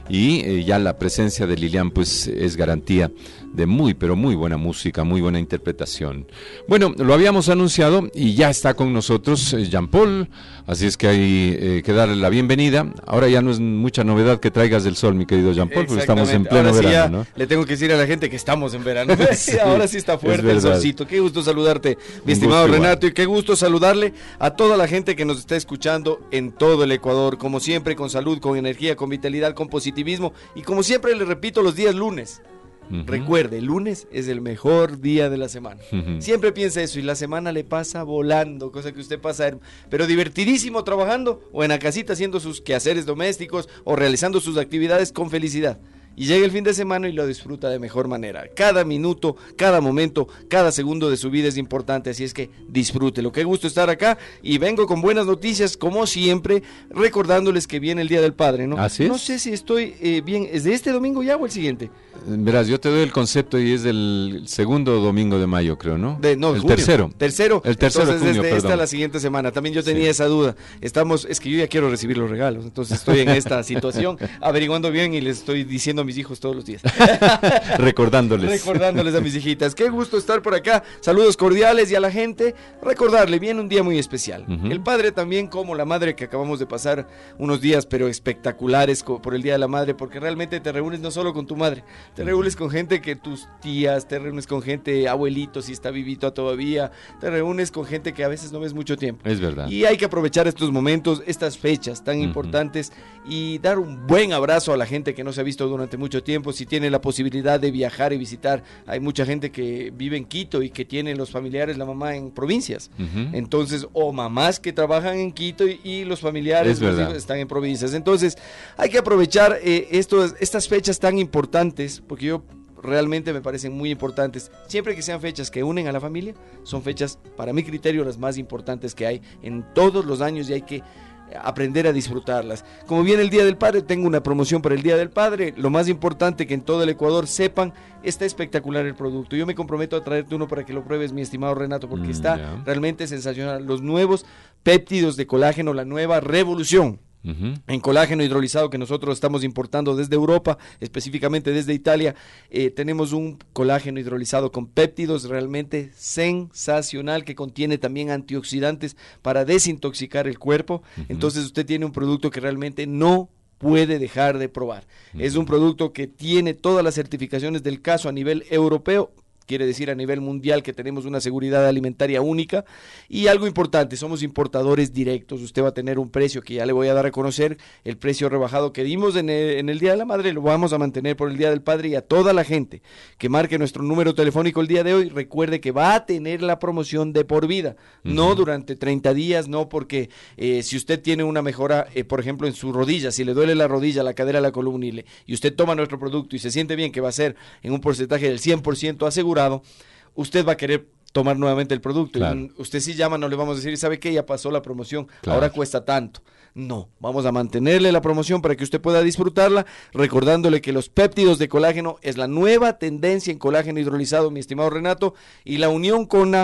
y ya la presencia de Lilian pues es garantía de muy pero muy buena música, muy buena interpretación. Bueno, lo habíamos anunciado y ya está con nosotros Jean Paul, así es que hay que darle la bienvenida. Ahora ya no es mucha novedad que traigas del sol, mi querido Jean Paul, porque estamos en pleno ahora sí verano, ¿no? Le tengo que decir a la gente que estamos en verano. Sí, ahora sí está fuerte el solcito. Qué gusto saludarte, mi estimado Renato, y qué gusto saludarle a toda la gente que nos está escuchando en todo el Ecuador, como siempre, con salud, con energía, con vitalidad, con positivismo, y como siempre le repito, los días lunes. Recuerde, el lunes es el mejor día de la semana. Siempre piensa eso y la semana le pasa volando, cosa que usted pasa, pero divertidísimo trabajando o en la casita haciendo sus quehaceres domésticos o realizando sus actividades con felicidad. Y llega el fin de semana y lo disfruta de mejor manera. Cada minuto, cada momento, cada segundo de su vida es importante, así es que disfrútelo. Qué gusto estar acá y vengo con buenas noticias, como siempre, recordándoles que viene el Día del Padre, ¿no? ¿Así es? No sé si estoy bien, ¿es de este domingo ya o el siguiente? Verás, yo te doy el concepto y es del segundo domingo de mayo, creo, ¿no? El junio. tercero. El tercero de junio, desde esta a la siguiente semana. También yo tenía esa duda. Es que yo ya quiero recibir los regalos, entonces estoy en esta situación, averiguando bien y les estoy diciendo a mis hijos todos los días. Recordándoles a mis hijitas. Qué gusto estar por acá. Saludos cordiales y a la gente, recordarle, viene un día muy especial. El padre también, como la madre, que acabamos de pasar unos días pero espectaculares por el Día de la Madre, porque realmente te reúnes no solo con tu madre, te reúnes con gente que tus tías, te reúnes con gente, abuelito si está vivito todavía, te reúnes con gente que a veces no ves mucho tiempo. Es verdad. Y hay que aprovechar estos momentos, estas fechas tan importantes, y dar un buen abrazo a la gente que no se ha visto durante mucho tiempo. Si tiene la posibilidad de viajar y visitar, hay mucha gente que vive en Quito y que tiene los familiares, la mamá en provincias. Entonces, o mamás que trabajan en Quito y los familiares los hijos están en provincias. Entonces, hay que aprovechar estas fechas tan importantes, porque yo realmente me parecen muy importantes. Siempre que sean fechas que unen a la familia, son fechas, para mi criterio, las más importantes que hay en todos los años, y hay que aprender a disfrutarlas. Como viene el Día del Padre, tengo una promoción para el Día del Padre. Lo más importante, que en todo el Ecuador sepan, está espectacular el producto. Yo me comprometo a traerte uno para que lo pruebes, mi estimado Renato, porque está realmente sensacional. Los nuevos péptidos de colágeno, la nueva revolución en colágeno hidrolizado que nosotros estamos importando desde Europa, específicamente desde Italia. Tenemos un colágeno hidrolizado con péptidos realmente sensacional, que contiene también antioxidantes para desintoxicar el cuerpo. Entonces usted tiene un producto que realmente no puede dejar de probar. Es un producto que tiene todas las certificaciones del caso a nivel europeo. Quiere decir a nivel mundial que tenemos una seguridad alimentaria única. Y algo importante, somos importadores directos. Usted va a tener un precio que ya le voy a dar a conocer. El precio rebajado que dimos en el Día de la Madre lo vamos a mantener por el Día del Padre. Y a toda la gente que marque nuestro número telefónico el día de hoy, recuerde que va a tener la promoción de por vida. No durante 30 días, no, porque si usted tiene una mejora, por ejemplo, en su rodilla, si le duele la rodilla, la cadera, la columna, y usted toma nuestro producto y se siente bien, que va a ser en un porcentaje del 100% asegurado, usted va a querer tomar nuevamente el producto. Y usted si llama, no le vamos a decir, ¿sabe qué? Ya pasó la promoción, ahora cuesta tanto. No, vamos a mantenerle la promoción para que usted pueda disfrutarla, recordándole que los péptidos de colágeno es la nueva tendencia en colágeno hidrolizado, mi estimado Renato, y la unión con la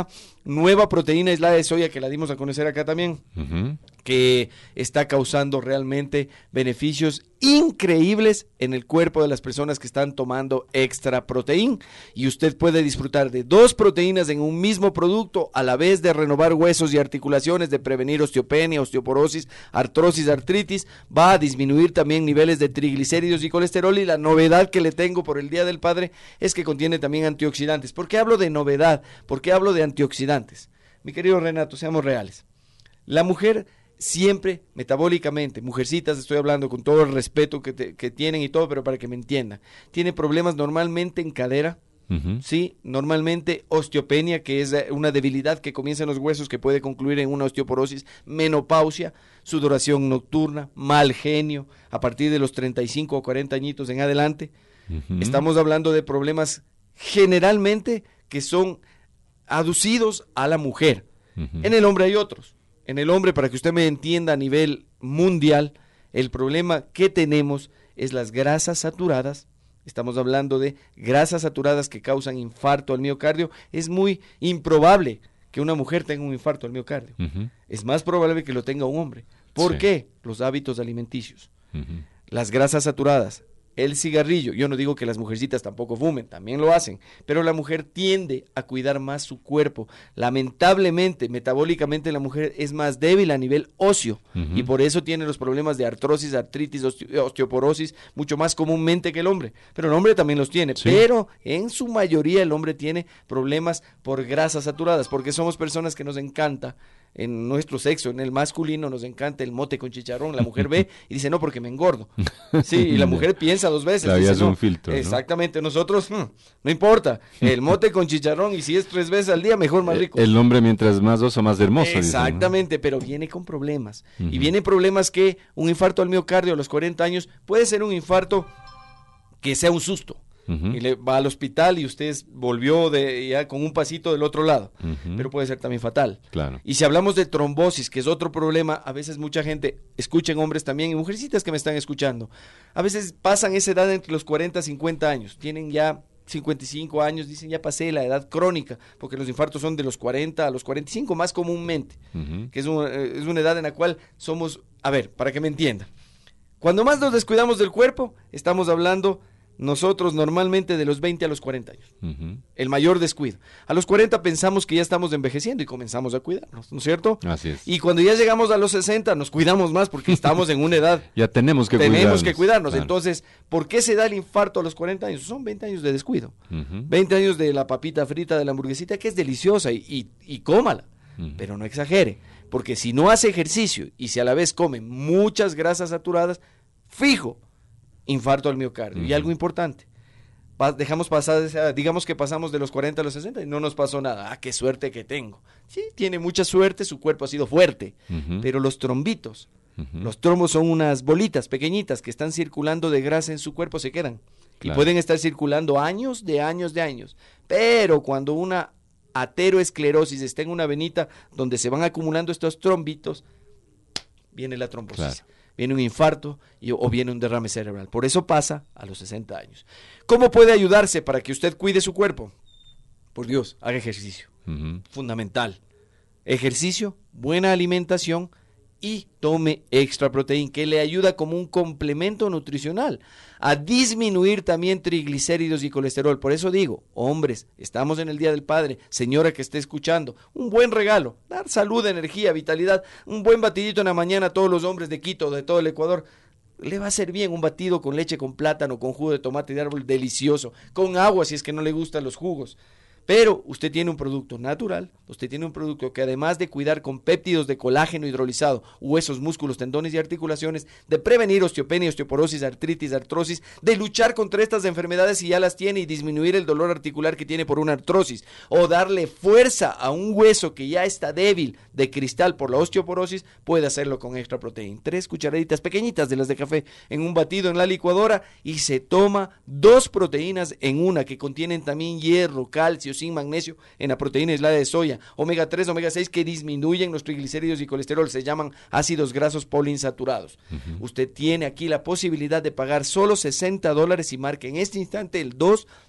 nueva proteína aislada de soya que la dimos a conocer acá también, que está causando realmente beneficios increíbles en el cuerpo de las personas que están tomando Extra Protein, y usted puede disfrutar de 2 proteínas en un mismo producto, a la vez de renovar huesos y articulaciones, de prevenir osteopenia, osteoporosis, artrosis, artritis, va a disminuir también niveles de triglicéridos y colesterol, y la novedad que le tengo por el Día del Padre es que contiene también antioxidantes. ¿Por qué hablo de novedad? ¿Por qué hablo de antioxidantes? Mi querido Renato, seamos reales. La mujer siempre metabólicamente, mujercitas, estoy hablando con todo el respeto que tienen y todo, pero para que me entiendan, tiene problemas normalmente en cadera, sí, normalmente osteopenia, que es una debilidad que comienza en los huesos que puede concluir en una osteoporosis, menopausia, sudoración nocturna, mal genio, a partir de los 35 o 40 añitos en adelante. Estamos hablando de problemas generalmente que son aducidos a la mujer. En el hombre hay otros. En el hombre, para que usted me entienda a nivel mundial, el problema que tenemos es las grasas saturadas. Estamos hablando de grasas saturadas que causan infarto al miocardio. Es muy improbable que una mujer tenga un infarto al miocardio. Es más probable que lo tenga un hombre. ¿Por qué? Los hábitos alimenticios. Las grasas saturadas, el cigarrillo. Yo no digo que las mujercitas tampoco fumen, también lo hacen, pero la mujer tiende a cuidar más su cuerpo. Lamentablemente, metabólicamente la mujer es más débil a nivel óseo, y por eso tiene los problemas de artrosis, artritis, osteoporosis mucho más comúnmente que el hombre. Pero el hombre también los tiene, pero en su mayoría el hombre tiene problemas por grasas saturadas, porque somos personas que nos encanta. En nuestro sexo, en el masculino, nos encanta el mote con chicharrón. La mujer ve y dice, no, porque me engordo. Sí, y la mujer piensa 2 veces. La vida dice, es un filtro, ¿no? Exactamente, nosotros, no importa, el mote con chicharrón, y si es 3 veces al día, mejor, más rico. El hombre mientras más oso, más hermoso. Exactamente, dicen, ¿no? Pero viene con problemas. Y vienen problemas que un infarto al miocardio a los 40 años puede ser un infarto que sea un susto. Y le va al hospital y usted volvió ya con un pasito del otro lado, pero puede ser también fatal. Claro. Y si hablamos de trombosis, que es otro problema, a veces mucha gente, escuchen hombres también y mujercitas que me están escuchando, a veces pasan esa edad entre los 40 y 50 años, tienen ya 55 años, dicen ya pasé la edad crónica, porque los infartos son de los 40 a los 45 más comúnmente, que es una edad en la cual somos, a ver, para que me entiendan, cuando más nos descuidamos del cuerpo, estamos hablando nosotros normalmente de los 20 a los 40 años, el mayor descuido. A los 40 pensamos que ya estamos envejeciendo y comenzamos a cuidarnos, ¿no es cierto? Así es. Y cuando ya llegamos a los 60 nos cuidamos más porque estamos en una edad. Ya tenemos que cuidarnos. Claro. Entonces, ¿por qué se da el infarto a los 40 años? Son 20 años de descuido. 20 años de la papita frita, de la hamburguesita, que es deliciosa y cómala, pero no exagere, porque si no hace ejercicio y si a la vez come muchas grasas saturadas, fijo, infarto al miocardio. Y algo importante, dejamos pasar, digamos que pasamos de los 40 a los 60 y no nos pasó nada. ¡Ah, qué suerte que tengo! Sí, tiene mucha suerte, su cuerpo ha sido fuerte, pero los trombitos, los trombos son unas bolitas pequeñitas que están circulando de grasa en su cuerpo, se quedan. Claro. Y pueden estar circulando años. Pero cuando una ateroesclerosis está en una venita donde se van acumulando estos trombitos, viene la trombosis. Claro. Viene un infarto o viene un derrame cerebral. Por eso pasa a los 60 años. ¿Cómo puede ayudarse para que usted cuide su cuerpo? Por Dios, haga ejercicio. Fundamental. Ejercicio, buena alimentación y tome Extra Protein, que le ayuda como un complemento nutricional a disminuir también triglicéridos y colesterol. Por eso digo, hombres, estamos en el Día del Padre, señora que esté escuchando, un buen regalo, dar salud, energía, vitalidad, un buen batidito en la mañana a todos los hombres de Quito, de todo el Ecuador. Le va a hacer bien un batido con leche, con plátano, con jugo de tomate de árbol delicioso, con agua si es que no le gustan los jugos. Pero usted tiene un producto natural, usted tiene un producto que además de cuidar con péptidos de colágeno hidrolizado, huesos, músculos, tendones y articulaciones, de prevenir osteopenia, osteoporosis, artritis, artrosis, de luchar contra estas enfermedades si ya las tiene y disminuir el dolor articular que tiene por una artrosis, o darle fuerza a un hueso que ya está débil de cristal por la osteoporosis, puede hacerlo con Extra Protein. 3 cucharaditas pequeñitas de las de café en un batido en la licuadora y se toma 2 proteínas en una que contienen también hierro, calcio, zinc, magnesio en la proteína aislada de soya, omega 3, omega 6 que disminuyen los triglicéridos y colesterol, se llaman ácidos grasos poliinsaturados. Usted tiene aquí la posibilidad de pagar solo $60 y marque en este instante el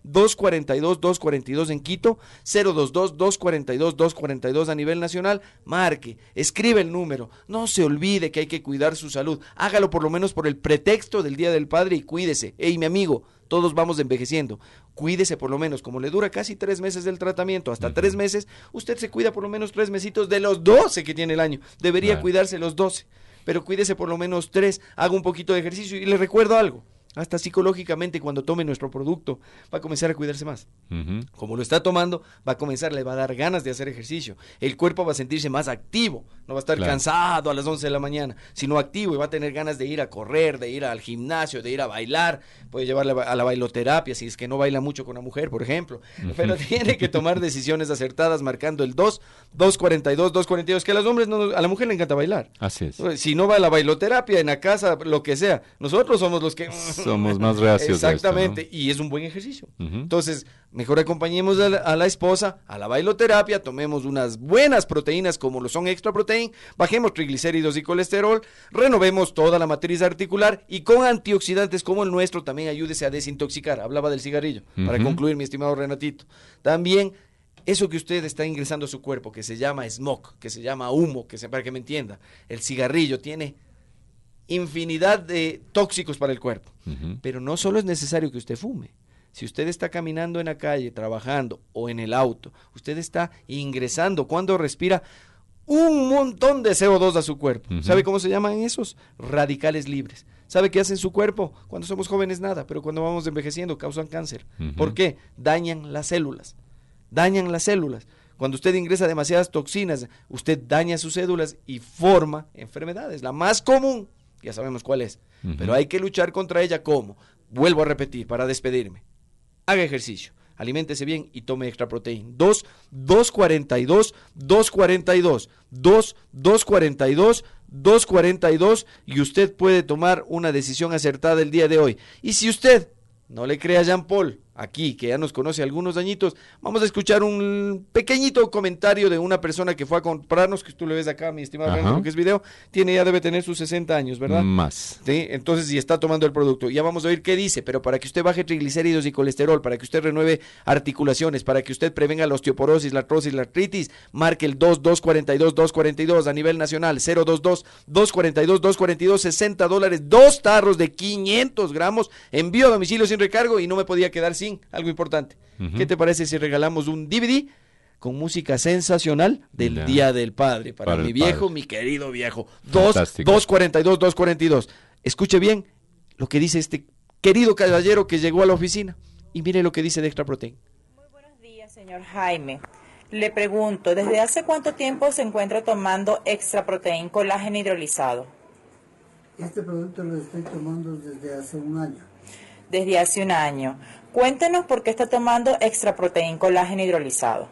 242-242 en Quito, 022-242-242 a nivel nacional. Marque, escribe el número, no se olvide que hay que cuidar su salud, hágalo por lo menos por el pretexto del Día del Padre y cuídese. Ey, mi amigo, todos vamos envejeciendo, cuídese por lo menos, como le dura casi 3 meses del tratamiento, hasta 3 meses, usted se cuida por lo menos 3 mesitos de los 12 que tiene el año, debería cuidarse los 12, pero cuídese por lo menos 3, haga un poquito de ejercicio y le recuerdo algo, hasta psicológicamente cuando tome nuestro producto va a comenzar a cuidarse más. Como lo está tomando, le va a dar ganas de hacer ejercicio. El cuerpo va a sentirse más activo, no va a estar cansado a las 11 de la mañana, sino activo y va a tener ganas de ir a correr, de ir al gimnasio, de ir a bailar. Puede llevarle a la bailoterapia si es que no baila mucho con la mujer, por ejemplo. Pero tiene que tomar decisiones acertadas marcando el 242, que a los hombres a la mujer le encanta bailar. Así es. Si no va a la bailoterapia, en la casa, lo que sea, nosotros somos los que... Somos más reacios. Exactamente, a esto, ¿no? Y es un buen ejercicio. Entonces, mejor acompañemos a la esposa a la bailoterapia, tomemos unas buenas proteínas como lo son Extra Protein, bajemos triglicéridos y colesterol, renovemos toda la matriz articular y con antioxidantes como el nuestro también ayúdese a desintoxicar. Hablaba del cigarrillo, para concluir, mi estimado Renatito. También eso que usted está ingresando a su cuerpo, que se llama smoke, que se llama humo, para que me entienda, el cigarrillo tiene infinidad de tóxicos para el cuerpo, pero no solo es necesario que usted fume. Si usted está caminando en la calle, trabajando o en el auto, usted está ingresando cuando respira un montón de CO2 a su cuerpo. ¿Sabe cómo se llaman esos? Radicales libres. ¿Sabe qué hacen su cuerpo? Cuando somos jóvenes nada, pero cuando vamos envejeciendo causan cáncer. ¿Por qué? Dañan las células. Cuando usted ingresa demasiadas toxinas, usted daña sus células y forma enfermedades. La más común, ya sabemos cuál es, pero hay que luchar contra ella. ¿Cómo? Vuelvo a repetir para despedirme. Haga ejercicio, aliméntese bien y tome Extra Protein. 242 y usted puede tomar una decisión acertada el día de hoy. Y si usted no le crea a Jean Paul, aquí, que ya nos conoce algunos añitos, vamos a escuchar un pequeñito comentario de una persona que fue a comprarnos, que tú le ves acá, mi estimado Renato, que es video, debe tener sus 60 años, ¿verdad? Más. Sí, entonces, y está tomando el producto. Ya vamos a oír qué dice, pero para que usted baje triglicéridos y colesterol, para que usted renueve articulaciones, para que usted prevenga la osteoporosis, la artrosis, la artritis, marque el 242 a nivel nacional, 022-242-242, $60, 2 tarros de 500 gramos, envío a domicilio sin recargo y no me podía quedar sin algo importante. ¿Qué te parece si regalamos un DVD con música sensacional del Día del Padre para mi viejo, mi querido viejo? 242. Escuche bien lo que dice este querido caballero que llegó a la oficina y mire lo que dice de Extra Protein. Muy buenos días, señor Jaime. Le pregunto, ¿desde hace cuánto tiempo se encuentra tomando Extra Protein colágeno hidrolizado? Este producto lo estoy tomando desde hace un año. Desde hace un año. Cuéntenos por qué está tomando Extra Protein colágeno hidrolizado.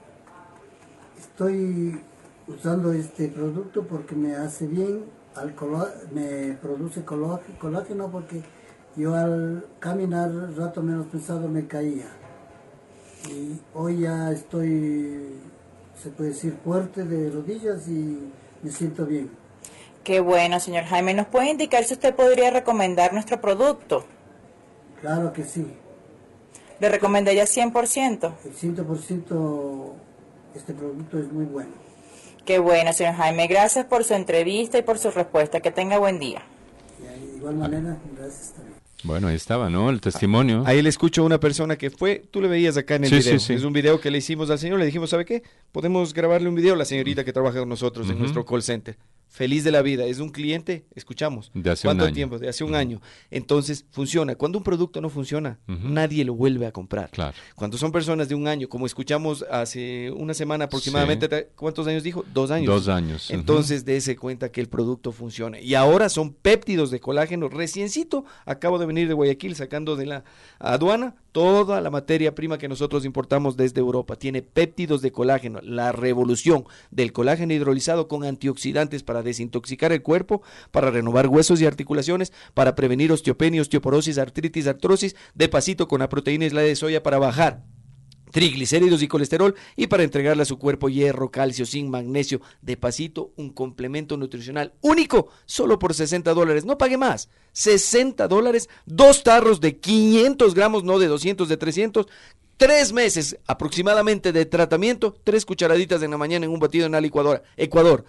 Estoy usando este producto porque me hace bien, me produce colágeno, porque yo al caminar rato menos pensado me caía. Y hoy ya estoy, se puede decir, fuerte de rodillas y me siento bien. Qué bueno, señor Jaime. ¿Nos puede indicar si usted podría recomendar nuestro producto? Claro que sí. ¿Le recomendaría 100%? El 100% este producto es muy bueno. Qué bueno, señor Jaime. Gracias por su entrevista y por su respuesta. Que tenga buen día. De igual manera, gracias también. Bueno, ahí estaba, ¿no? El testimonio. Ahí le escucho a una persona que fue, tú le veías acá en el video. Sí. Es un video que le hicimos al señor, le dijimos, ¿sabe qué? Podemos grabarle un video a la señorita que trabaja con nosotros en nuestro call center. Feliz de la vida, es un cliente, escuchamos. De hace un año. Tiempo? De hace un año. Entonces, funciona. Cuando un producto no funciona, nadie lo vuelve a comprar. Claro. Cuando son personas de un año, como escuchamos hace una semana aproximadamente, ¿cuántos años dijo? 2 años. 2 años. Entonces, dése cuenta que el producto funciona. Y ahora son péptidos de colágeno. Reciencito, acabo de venir de Guayaquil sacando de la aduana toda la materia prima que nosotros importamos desde Europa. Tiene péptidos de colágeno, la revolución del colágeno hidrolizado con antioxidantes para desintoxicar el cuerpo, para renovar huesos y articulaciones, para prevenir osteopenia, osteoporosis, artritis, artrosis, de pasito con la proteína aislada de soya para bajar triglicéridos y colesterol, y para entregarle a su cuerpo hierro, calcio, zinc, magnesio. De Pasito, un complemento nutricional único, solo por $60. No pague más. $60, 2 tarros de 500 gramos, no de 200, de 300. 3 meses aproximadamente de tratamiento, 3 cucharaditas en la mañana en un batido en la licuadora. Ecuador,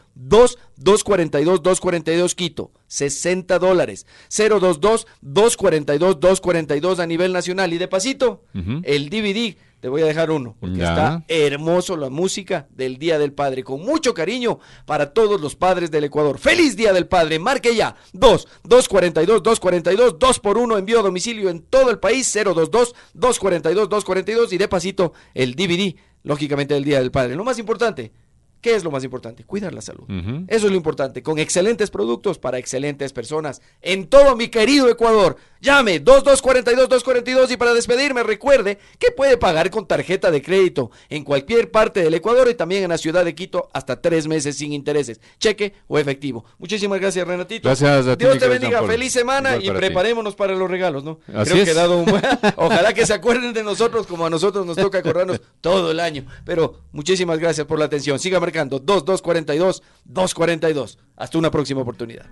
242 Quito, $60. 022-242-242 a nivel nacional. Y de Pasito, el DVD, te voy a dejar uno, porque está hermoso la música del Día del Padre, con mucho cariño para todos los padres del Ecuador. ¡Feliz Día del Padre! Marque ya, 242-242, 2x1, envío a domicilio en todo el país, 022-242-242, y de Pasito, el DVD, lógicamente del Día del Padre. Lo más importante, ¿qué es lo más importante? Cuidar la salud. Eso es lo importante, con excelentes productos para excelentes personas en todo mi querido Ecuador. Llame 2242-242, y para despedirme recuerde que puede pagar con tarjeta de crédito en cualquier parte del Ecuador y también en la ciudad de Quito hasta 3 meses sin intereses, cheque o efectivo. Muchísimas gracias, Renatito. Gracias a ti. Dios te bendiga, feliz semana y preparémonos para los regalos, ¿no? Así Creo es. que he dado un buen... Ojalá que se acuerden de nosotros como a nosotros nos toca acordarnos todo el año. Pero muchísimas gracias por la atención. Siga marcando 2242-242. Hasta una próxima oportunidad.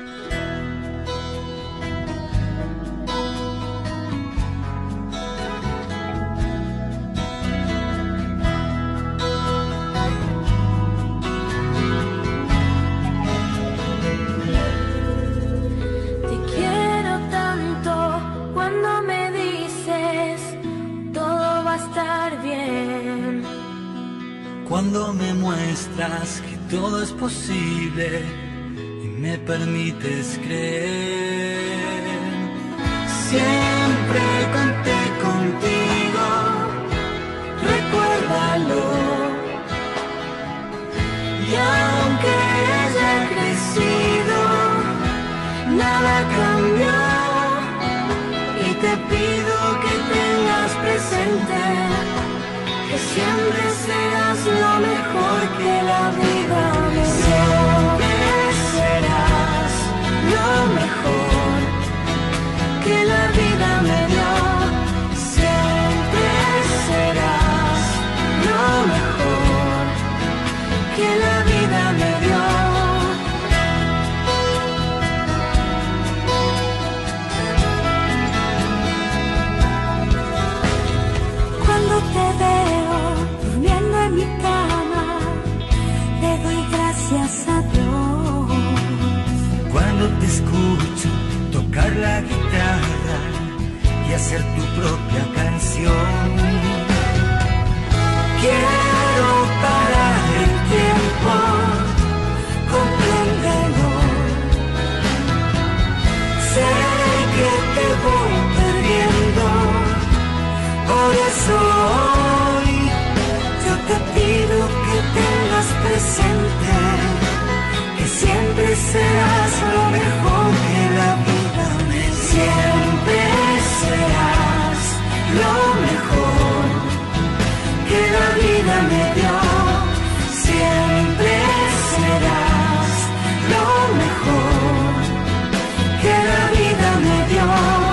Te quiero tanto cuando me dices todo va a estar bien. Cuando me muestras que todo es posible y me permites creer. Siempre conté contigo, recuérdalo. Y aunque haya crecido, nada cambió. Y te pido que tengas presente que siempre serás lo mejor que la vida me dio. Siempre serás lo mejor que la vida me dio. Siempre serás lo mejor que la vida me dio. Cuando te veo durmiendo en mi cama, le doy gracias a Dios. Cuando te escucho tocar la guitarra y hacer tu propia canción, quiero parar el tiempo, compréndelo. Sé que te voy perdiendo, por eso hoy yo te pido que tengas presente que siempre serás lo mejor que la vida me dio. Siempre serás lo mejor que la vida me dio. Siempre serás lo mejor que la vida me dio.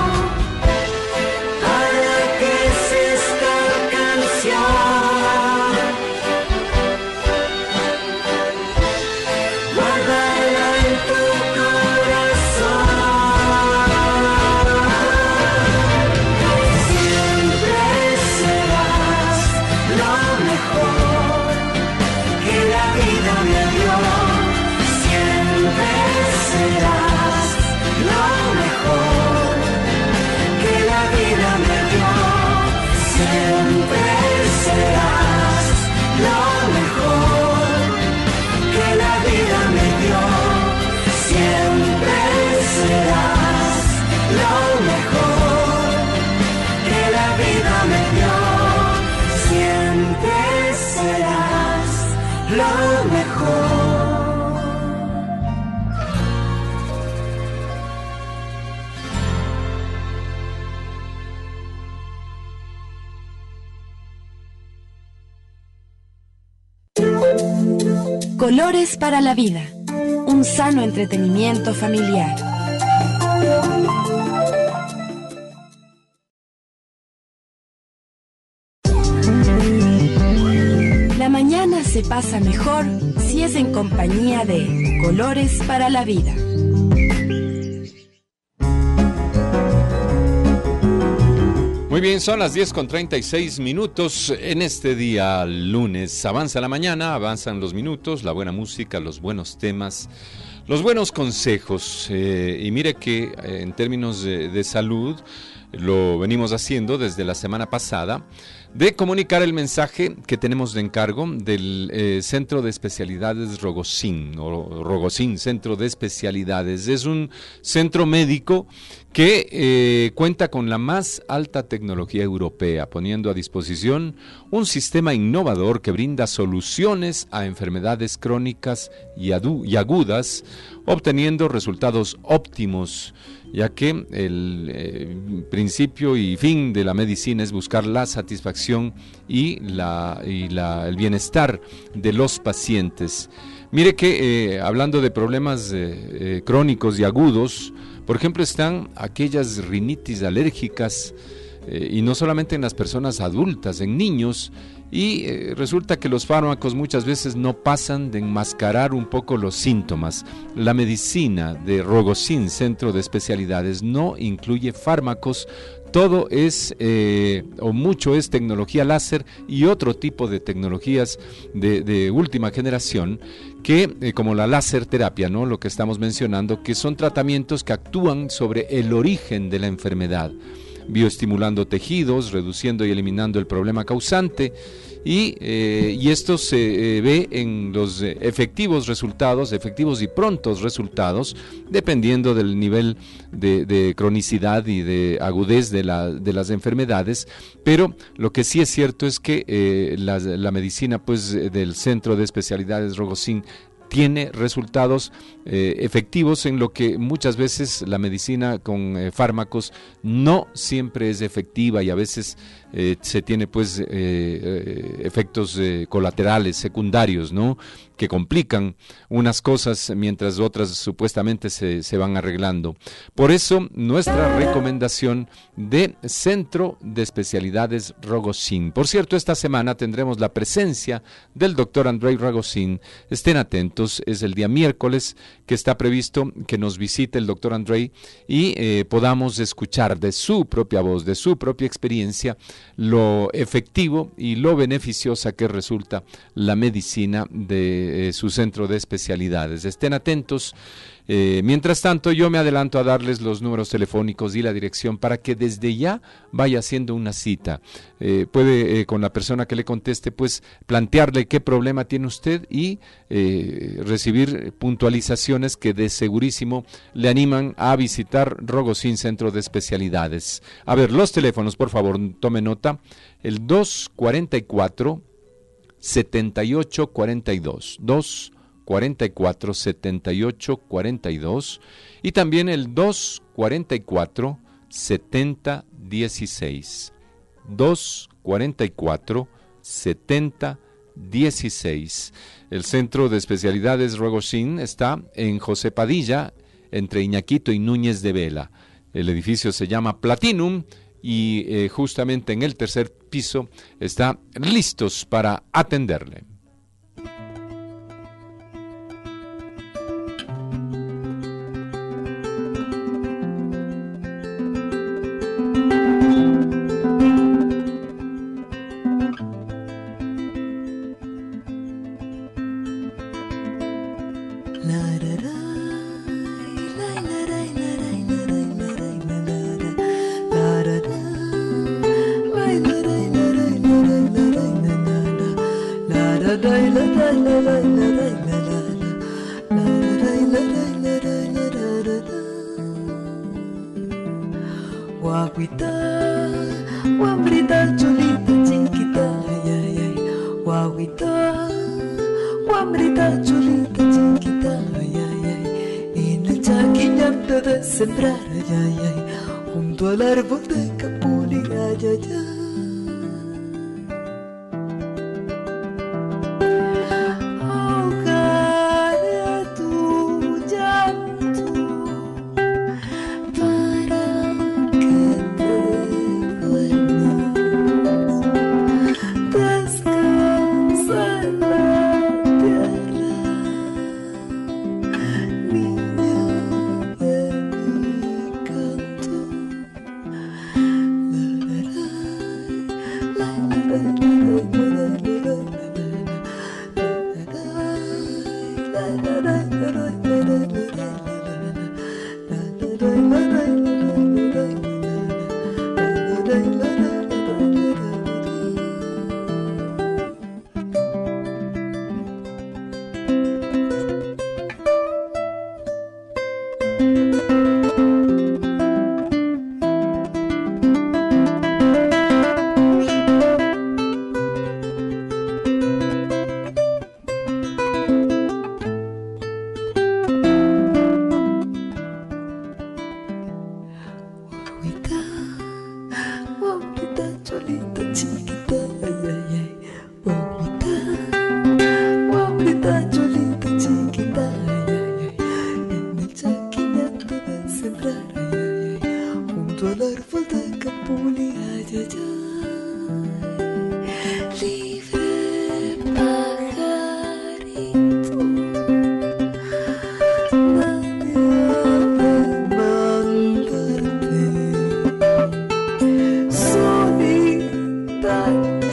¿Para qué es esta canción? Guárdala en tu corazón. Siempre serás lo mejor que la vida me dio. Siempre serás lo mejor que la vida me dio. Siempre serás lo mejor que la vida me dio. Siempre serás lo mejor que la vida me dio. Siempre serás lo mejor. Colores para la vida. Un sano entretenimiento familiar. se pasa mejor si es en compañía de Colores para la Vida. Muy bien, son las 10:36 en este día lunes. Avanza la mañana, avanzan los minutos, la buena música, los buenos temas, los buenos consejos. Y mire que en términos de salud, lo venimos haciendo desde la semana pasada, de comunicar el mensaje que tenemos de encargo del Centro de Especialidades Rogozín, o Rogozín Centro de Especialidades. Es un centro médico que cuenta con la más alta tecnología europea, poniendo a disposición un sistema innovador que brinda soluciones a enfermedades crónicas y agudas, obteniendo resultados óptimos, ya que el principio y fin de la medicina es buscar la satisfacción y el bienestar de los pacientes. Mire que hablando de problemas crónicos y agudos, por ejemplo, están aquellas rinitis alérgicas, y no solamente en las personas adultas, en niños, y resulta que los fármacos muchas veces no pasan de enmascarar un poco los síntomas. La medicina de Rogozín Centro de Especialidades no incluye fármacos. Todo es, o mucho es tecnología láser y otro tipo de tecnologías de última generación, que como la láser terapia, ¿no? Lo que estamos mencionando, que son tratamientos que actúan sobre el origen de la enfermedad, bioestimulando tejidos, reduciendo y eliminando el problema causante, y esto se ve en los efectivos y prontos resultados, dependiendo del nivel de cronicidad y de agudez de las enfermedades. Pero lo que sí es cierto es que la medicina, pues, del Centro de Especialidades Rogozín tiene resultados efectivos, en lo que muchas veces la medicina con fármacos no siempre es efectiva, y a veces se tiene, pues, efectos colaterales, secundarios, ¿no?, que complican unas cosas mientras otras supuestamente se van arreglando. Por eso, nuestra recomendación de Centro de Especialidades Rogozín. Por cierto, esta semana tendremos la presencia del doctor Andrei Rogozín. Estén atentos, es el día miércoles que está previsto que nos visite el doctor Andrei y podamos escuchar de su propia voz, de su propia experiencia, lo efectivo y lo beneficiosa que resulta la medicina de su centro de especialidades. Estén atentos. Mientras tanto, yo me adelanto a darles los números telefónicos y la dirección para que desde ya vaya haciendo una cita. Puede, con la persona que le conteste, pues, plantearle qué problema tiene usted y recibir puntualizaciones que de segurísimo le animan a visitar Rogozín Centro de Especialidades. A ver, los teléfonos, por favor, tome nota. El 244-7842, 244-7842, y también el 244-7016, 244-7016. El Centro de Especialidades Rogozín está en José Padilla, entre Iñaquito y Núñez de Vela. El edificio se llama Platinum, y justamente en el tercer piso está listos para atenderle. Sembrar, junto al árbol de capuli, ahogaré tu llanto para que te duermas. Descansa en la sembrar, ay, ay, ay, junto al árbol de capuli, ay, ay, ay, libre pajarito, nadie ha de mandarte, solita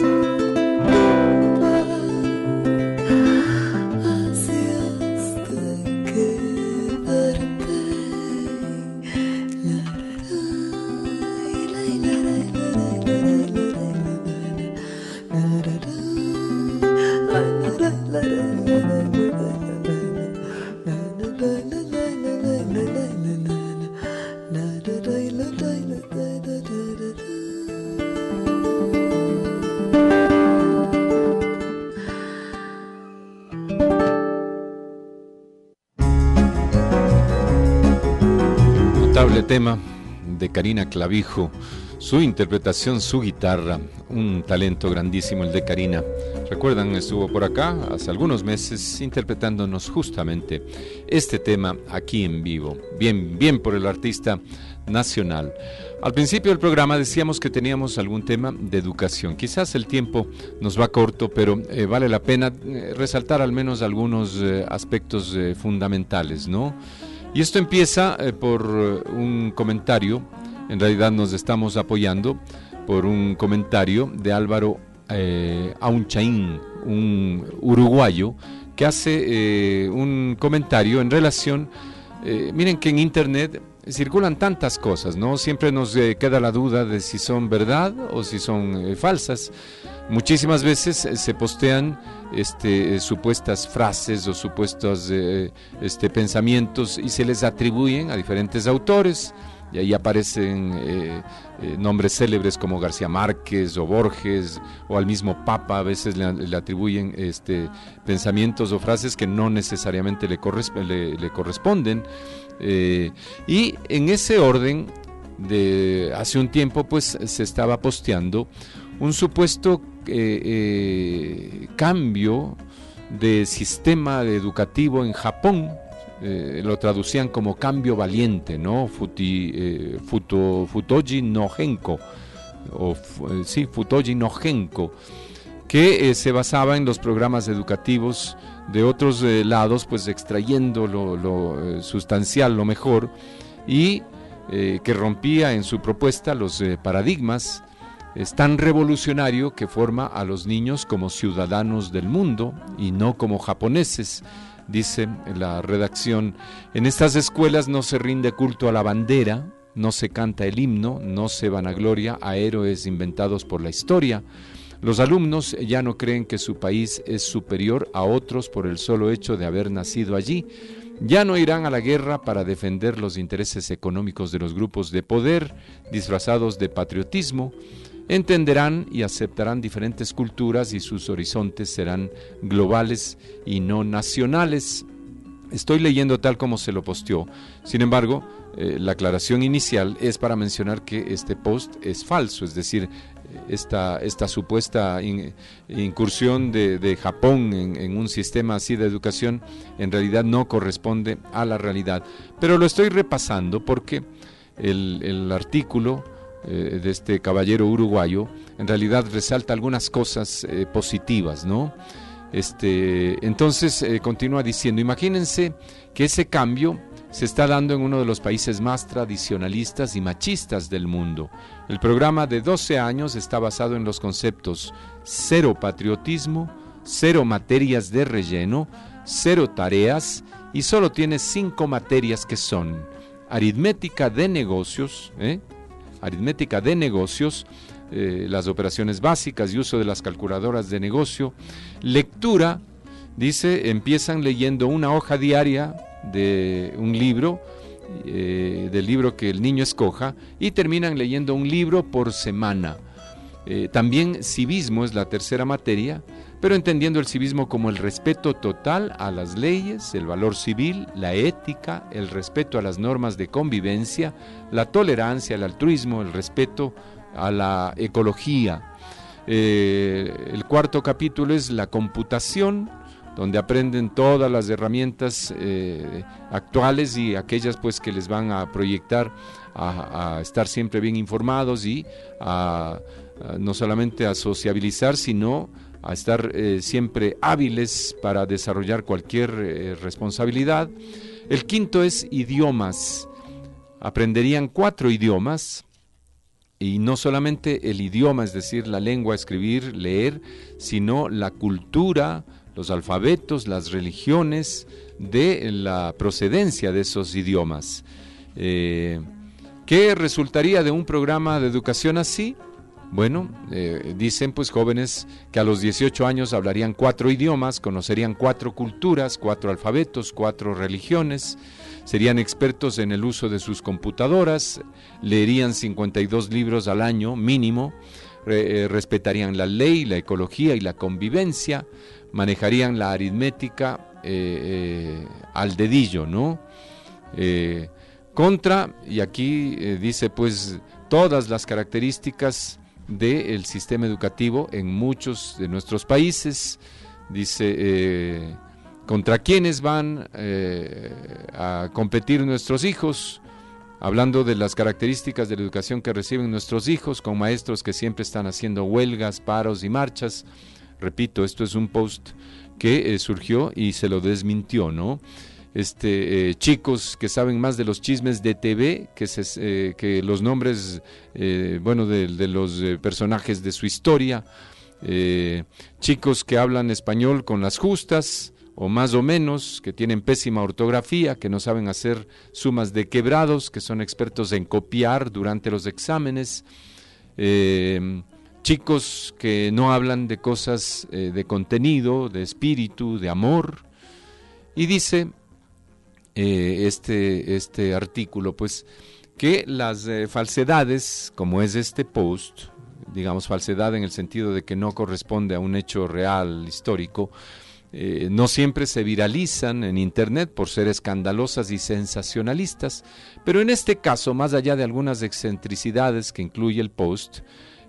tema de Karina Clavijo, su interpretación, su guitarra, un talento grandísimo el de Karina. Recuerdan, estuvo por acá hace algunos meses interpretándonos justamente este tema aquí en vivo. Bien por el artista nacional. Al principio del programa decíamos que teníamos algún tema de educación. Quizás el tiempo nos va corto, pero vale la pena resaltar al menos algunos aspectos fundamentales, ¿no? Y esto empieza por un comentario, en realidad nos estamos apoyando por un comentario de Álvaro Aunchaín, un uruguayo, que hace un comentario en relación, miren que en internet circulan tantas cosas, ¿no? Siempre nos queda la duda de si son verdad o si son falsas. Muchísimas veces se postean supuestas frases o supuestos pensamientos y se les atribuyen a diferentes autores, y ahí aparecen nombres célebres como García Márquez o Borges, o al mismo Papa a veces le atribuyen pensamientos o frases que no necesariamente le corresponden, y en ese orden de hace un tiempo pues se estaba posteando un supuesto cambio de sistema educativo en Japón. Lo traducían como cambio valiente, ¿no? Futoji no Genko, Futoji no Genko, que se basaba en los programas educativos de otros lados, pues extrayendo lo sustancial, lo mejor, y que rompía en su propuesta los paradigmas. Es tan revolucionario que forma a los niños como ciudadanos del mundo y no como japoneses, dice la redacción. En estas escuelas no se rinde culto a la bandera, no se canta el himno, no se vanagloria a héroes inventados por la historia. Los alumnos ya no creen que su país es superior a otros por el solo hecho de haber nacido allí. Ya no irán a la guerra para defender los intereses económicos de los grupos de poder, disfrazados de patriotismo. Entenderán y aceptarán diferentes culturas y sus horizontes serán globales y no nacionales. Estoy leyendo tal como se lo posteó. Sin embargo, la aclaración inicial es para mencionar que este post es falso, es decir, esta supuesta incursión de Japón en un sistema así de educación en realidad no corresponde a la realidad. Pero lo estoy repasando porque el artículo de este caballero uruguayo en realidad resalta algunas cosas positivas, ¿no? Entonces continúa diciendo, imagínense que ese cambio se está dando en uno de los países más tradicionalistas y machistas del mundo. El programa de 12 años está basado en los conceptos cero patriotismo, cero materias de relleno, cero tareas y solo tiene 5 materias que son aritmética de negocios, las operaciones básicas y uso de las calculadoras de negocio, lectura, dice, empiezan leyendo una hoja diaria de un libro, del libro que el niño escoja, y terminan leyendo un libro por semana. También civismo es la tercera materia, pero entendiendo el civismo como el respeto total a las leyes, el valor civil, la ética, el respeto a las normas de convivencia, la tolerancia, el altruismo, el respeto a la ecología. El cuarto capítulo es la computación, donde aprenden todas las herramientas actuales y aquellas pues que les van a proyectar a estar siempre bien informados y no solamente a sociabilizar, sino a estar siempre hábiles para desarrollar cualquier responsabilidad. El quinto es idiomas. Aprenderían 4 idiomas, y no solamente el idioma, es decir, la lengua, escribir, leer, sino la cultura, los alfabetos, las religiones, de la procedencia de esos idiomas. ¿Qué resultaría de un programa de educación así? Bueno, dicen pues jóvenes que a los 18 años hablarían 4 idiomas, conocerían 4 culturas, 4 alfabetos, 4 religiones, serían expertos en el uso de sus computadoras, leerían 52 libros al año mínimo, respetarían la ley, la ecología y la convivencia, manejarían la aritmética al dedillo, ¿no? Y aquí dice pues todas las características del sistema educativo en muchos de nuestros países. Dice contra quiénes van a competir nuestros hijos, hablando de las características de la educación que reciben nuestros hijos, con maestros que siempre están haciendo huelgas, paros y marchas. Repito, esto es un post que surgió y se lo desmintió, ¿no? Chicos que saben más de los chismes de TV que los nombres de los personajes de su historia, chicos que hablan español con las justas o más o menos, que tienen pésima ortografía, que no saben hacer sumas de quebrados, que son expertos en copiar durante los exámenes, chicos que no hablan de cosas de contenido, de espíritu, de amor. Y dice este artículo pues que las falsedades, como es este post, digamos falsedad en el sentido de que no corresponde a un hecho real, histórico, no siempre se viralizan en internet por ser escandalosas y sensacionalistas, pero en este caso, más allá de algunas excentricidades que incluye el post,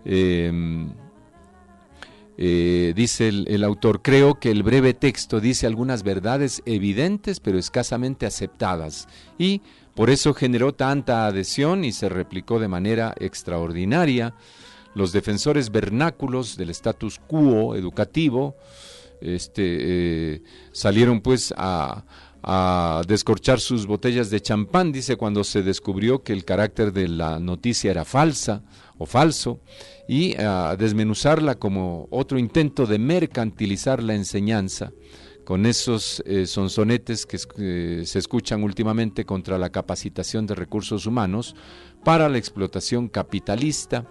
dice el autor, creo que el breve texto dice algunas verdades evidentes pero escasamente aceptadas y por eso generó tanta adhesión y se replicó de manera extraordinaria. Los defensores vernáculos del status quo educativo salieron pues a descorchar sus botellas de champán, dice, cuando se descubrió que el carácter de la noticia era falsa o falso, y a desmenuzarla como otro intento de mercantilizar la enseñanza, con esos sonsonetes que se escuchan últimamente contra la capacitación de recursos humanos para la explotación capitalista.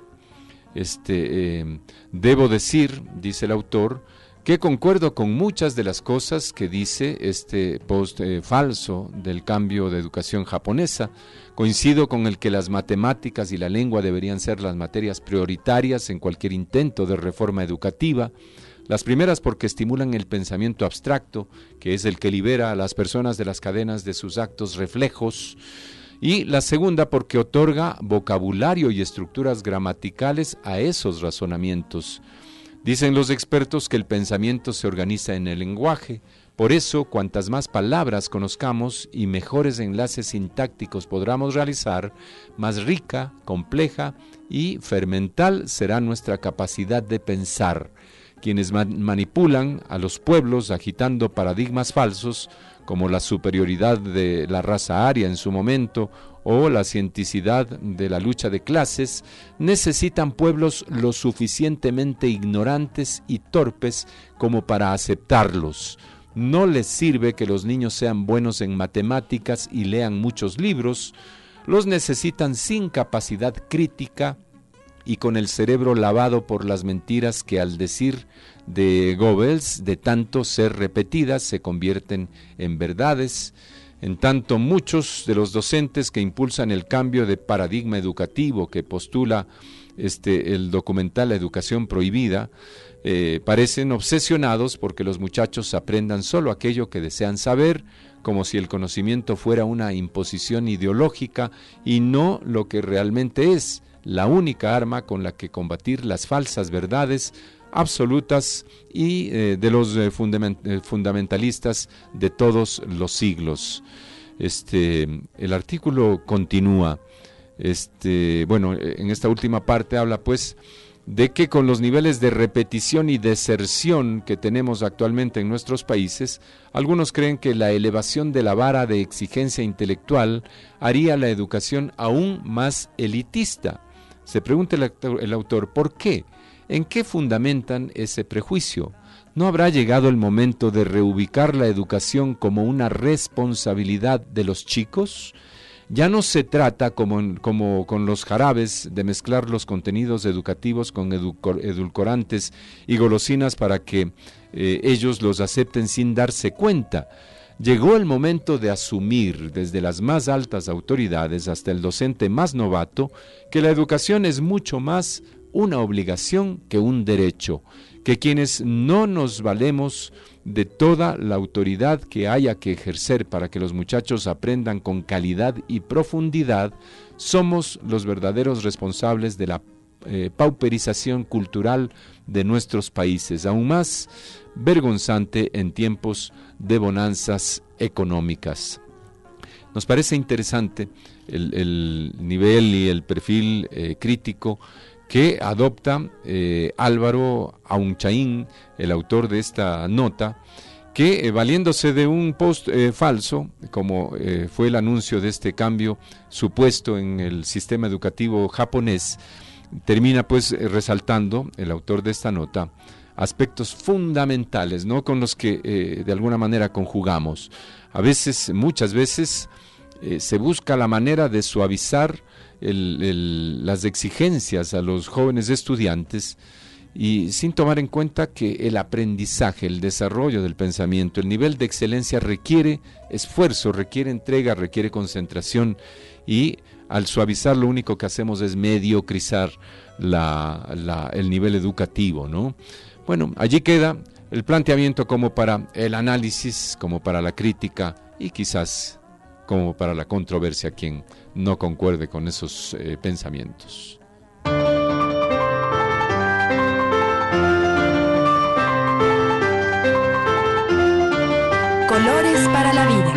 Debo decir, dice el autor, que concuerdo con muchas de las cosas que dice este post falso del cambio de educación japonesa. Coincido con el que las matemáticas y la lengua deberían ser las materias prioritarias en cualquier intento de reforma educativa. Las primeras porque estimulan el pensamiento abstracto, que es el que libera a las personas de las cadenas de sus actos reflejos. Y la segunda porque otorga vocabulario y estructuras gramaticales a esos razonamientos. Dicen los expertos que el pensamiento se organiza en el lenguaje, por eso cuantas más palabras conozcamos y mejores enlaces sintácticos podamos realizar, más rica, compleja y fermental será nuestra capacidad de pensar. Quienes manipulan a los pueblos agitando paradigmas falsos, como la superioridad de la raza aria en su momento o la cienticidad de la lucha de clases, necesitan pueblos lo suficientemente ignorantes y torpes como para aceptarlos. No les sirve que los niños sean buenos en matemáticas y lean muchos libros, los necesitan sin capacidad crítica y con el cerebro lavado por las mentiras que, al decir de Goebbels, de tanto ser repetidas, se convierten en verdades. En tanto, muchos de los docentes que impulsan el cambio de paradigma educativo que postula el documental La Educación Prohibida, parecen obsesionados porque los muchachos aprendan solo aquello que desean saber, como si el conocimiento fuera una imposición ideológica y no lo que realmente es, la única arma con la que combatir las falsas verdades absolutas y de los fundamentalistas de todos los siglos. El artículo continúa. Bueno, en esta última parte habla pues de que con los niveles de repetición y deserción que tenemos actualmente en nuestros países, algunos creen que la elevación de la vara de exigencia intelectual haría la educación aún más elitista. Se pregunta el autor, ¿por qué? ¿En qué fundamentan ese prejuicio? ¿No habrá llegado el momento de reubicar la educación como una responsabilidad de los chicos? Ya no se trata, como con los jarabes, de mezclar los contenidos educativos con edulcorantes y golosinas para que ellos los acepten sin darse cuenta. Llegó el momento de asumir, desde las más altas autoridades hasta el docente más novato, que la educación es mucho más una obligación que un derecho, que quienes no nos valemos de toda la autoridad que haya que ejercer para que los muchachos aprendan con calidad y profundidad, somos los verdaderos responsables de la pauperización cultural de nuestros países, aún más vergonzante en tiempos de bonanzas económicas. Nos parece interesante el nivel y el perfil crítico que adopta Álvaro Aunchaín, el autor de esta nota, que valiéndose de un post falso, como fue el anuncio de este cambio supuesto en el sistema educativo japonés, termina pues resaltando, el autor de esta nota, aspectos fundamentales, ¿no?, con los que de alguna manera conjugamos. Muchas veces, se busca la manera de suavizar las exigencias a los jóvenes estudiantes y sin tomar en cuenta que el aprendizaje, el desarrollo del pensamiento, el nivel de excelencia requiere esfuerzo, requiere entrega, requiere concentración, y al suavizar lo único que hacemos es mediocrizar el nivel educativo, ¿no? Bueno, allí queda el planteamiento como para el análisis, como para la crítica y quizás como para la controversia quien no concuerde con esos pensamientos. Colores para la vida.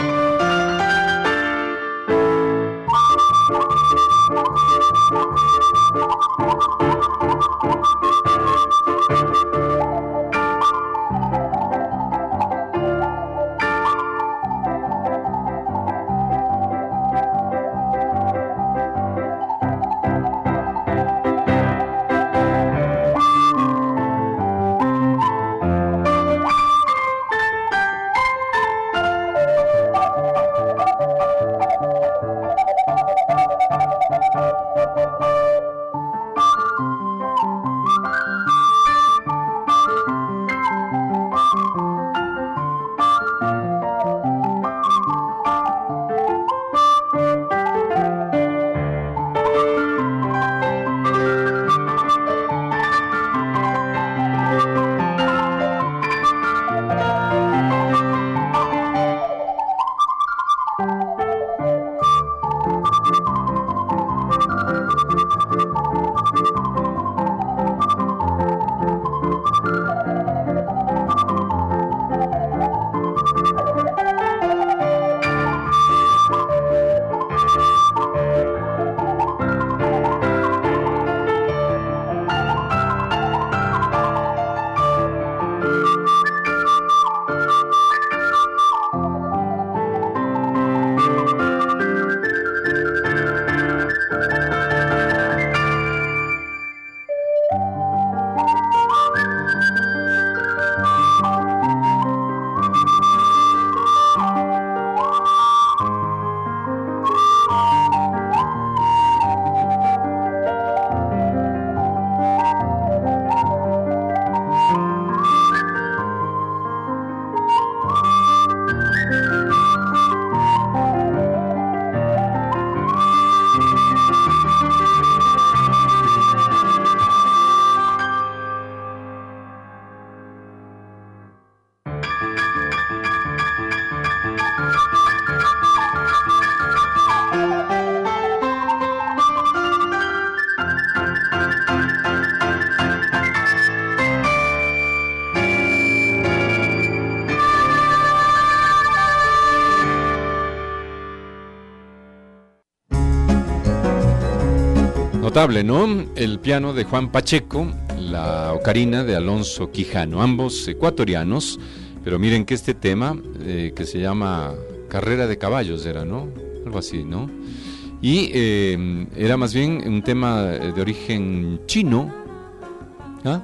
Notable, ¿no? El piano de Juan Pacheco, la ocarina de Alonso Quijano, ambos ecuatorianos, pero miren que este tema que se llama Carrera de Caballos era, ¿no? Algo así, ¿no? Y era más bien un tema de origen chino. ¿Ah?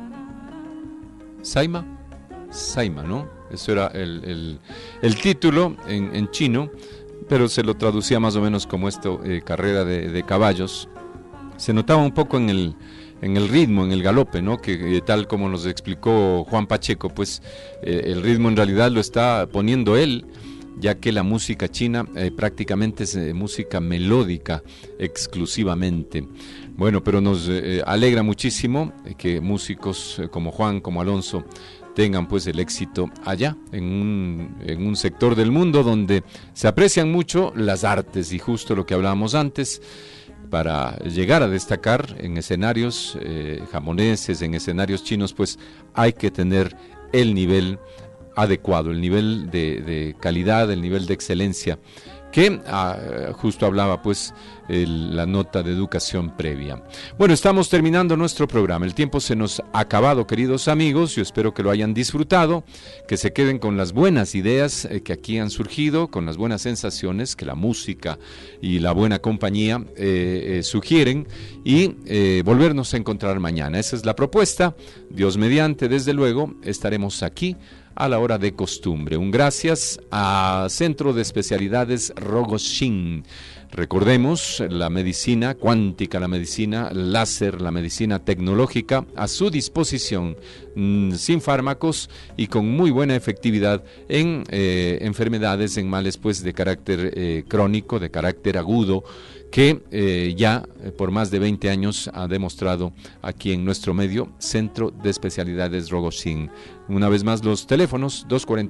Saima, ¿no? Eso era el título en chino, pero se lo traducía más o menos como esto, Carrera de Caballos. Se notaba un poco en el ritmo, en el galope, ¿no? Que tal como nos explicó Juan Pacheco, pues el ritmo en realidad lo está poniendo él, ya que la música china prácticamente es música melódica exclusivamente. Bueno, pero nos alegra muchísimo que músicos como Juan, como Alonso, tengan pues el éxito allá, en un sector del mundo donde se aprecian mucho las artes, y justo lo que hablábamos antes, para llegar a destacar en escenarios japoneses, en escenarios chinos, pues hay que tener el nivel adecuado, el nivel de calidad, el nivel de excelencia, que justo hablaba pues la nota de educación previa. Bueno, estamos terminando nuestro programa, el tiempo se nos ha acabado, queridos amigos. Yo espero que lo hayan disfrutado, que se queden con las buenas ideas que aquí han surgido, con las buenas sensaciones que la música y la buena compañía sugieren, y volvernos a encontrar mañana. Esa es la propuesta. Dios mediante, desde luego, estaremos aquí a la hora de costumbre. Un gracias a Centro de Especialidades Rogoshin. Recordemos, la medicina cuántica, la medicina láser, la medicina tecnológica a su disposición, sin fármacos y con muy buena efectividad en enfermedades, en males pues de carácter crónico, de carácter agudo, que ya por más de 20 años ha demostrado aquí en nuestro medio, Centro de Especialidades Rogoshin. Una vez más, los teléfonos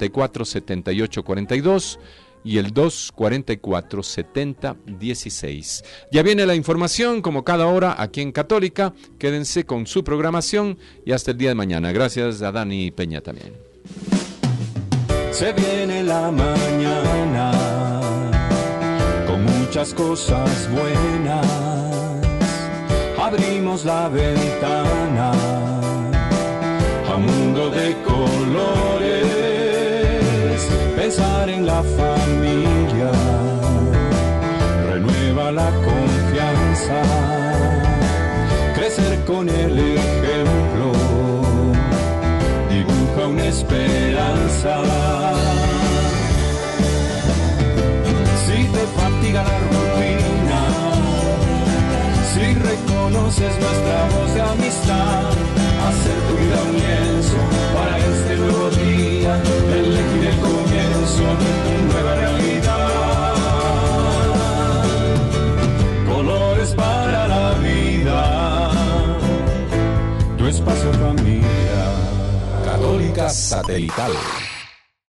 244-7842 y el 244-7016. Ya viene la información, como cada hora, aquí en Católica. Quédense con su programación y hasta el día de mañana. Gracias a Dani Peña también. Se viene la mañana con muchas cosas buenas. Abrimos la ventana a un mundo de colores. Pensar en la familia renueva la confianza. Crecer con el ejemplo dibuja una esperanza. Si te fatiga la rutina, si reconoces nuestra voz de amistad, hacer tu vida un lienzo para este nuevo día, elegir el comienzo de tu nueva realidad. Colores para la vida, tu espacio familia. Católica Satelital.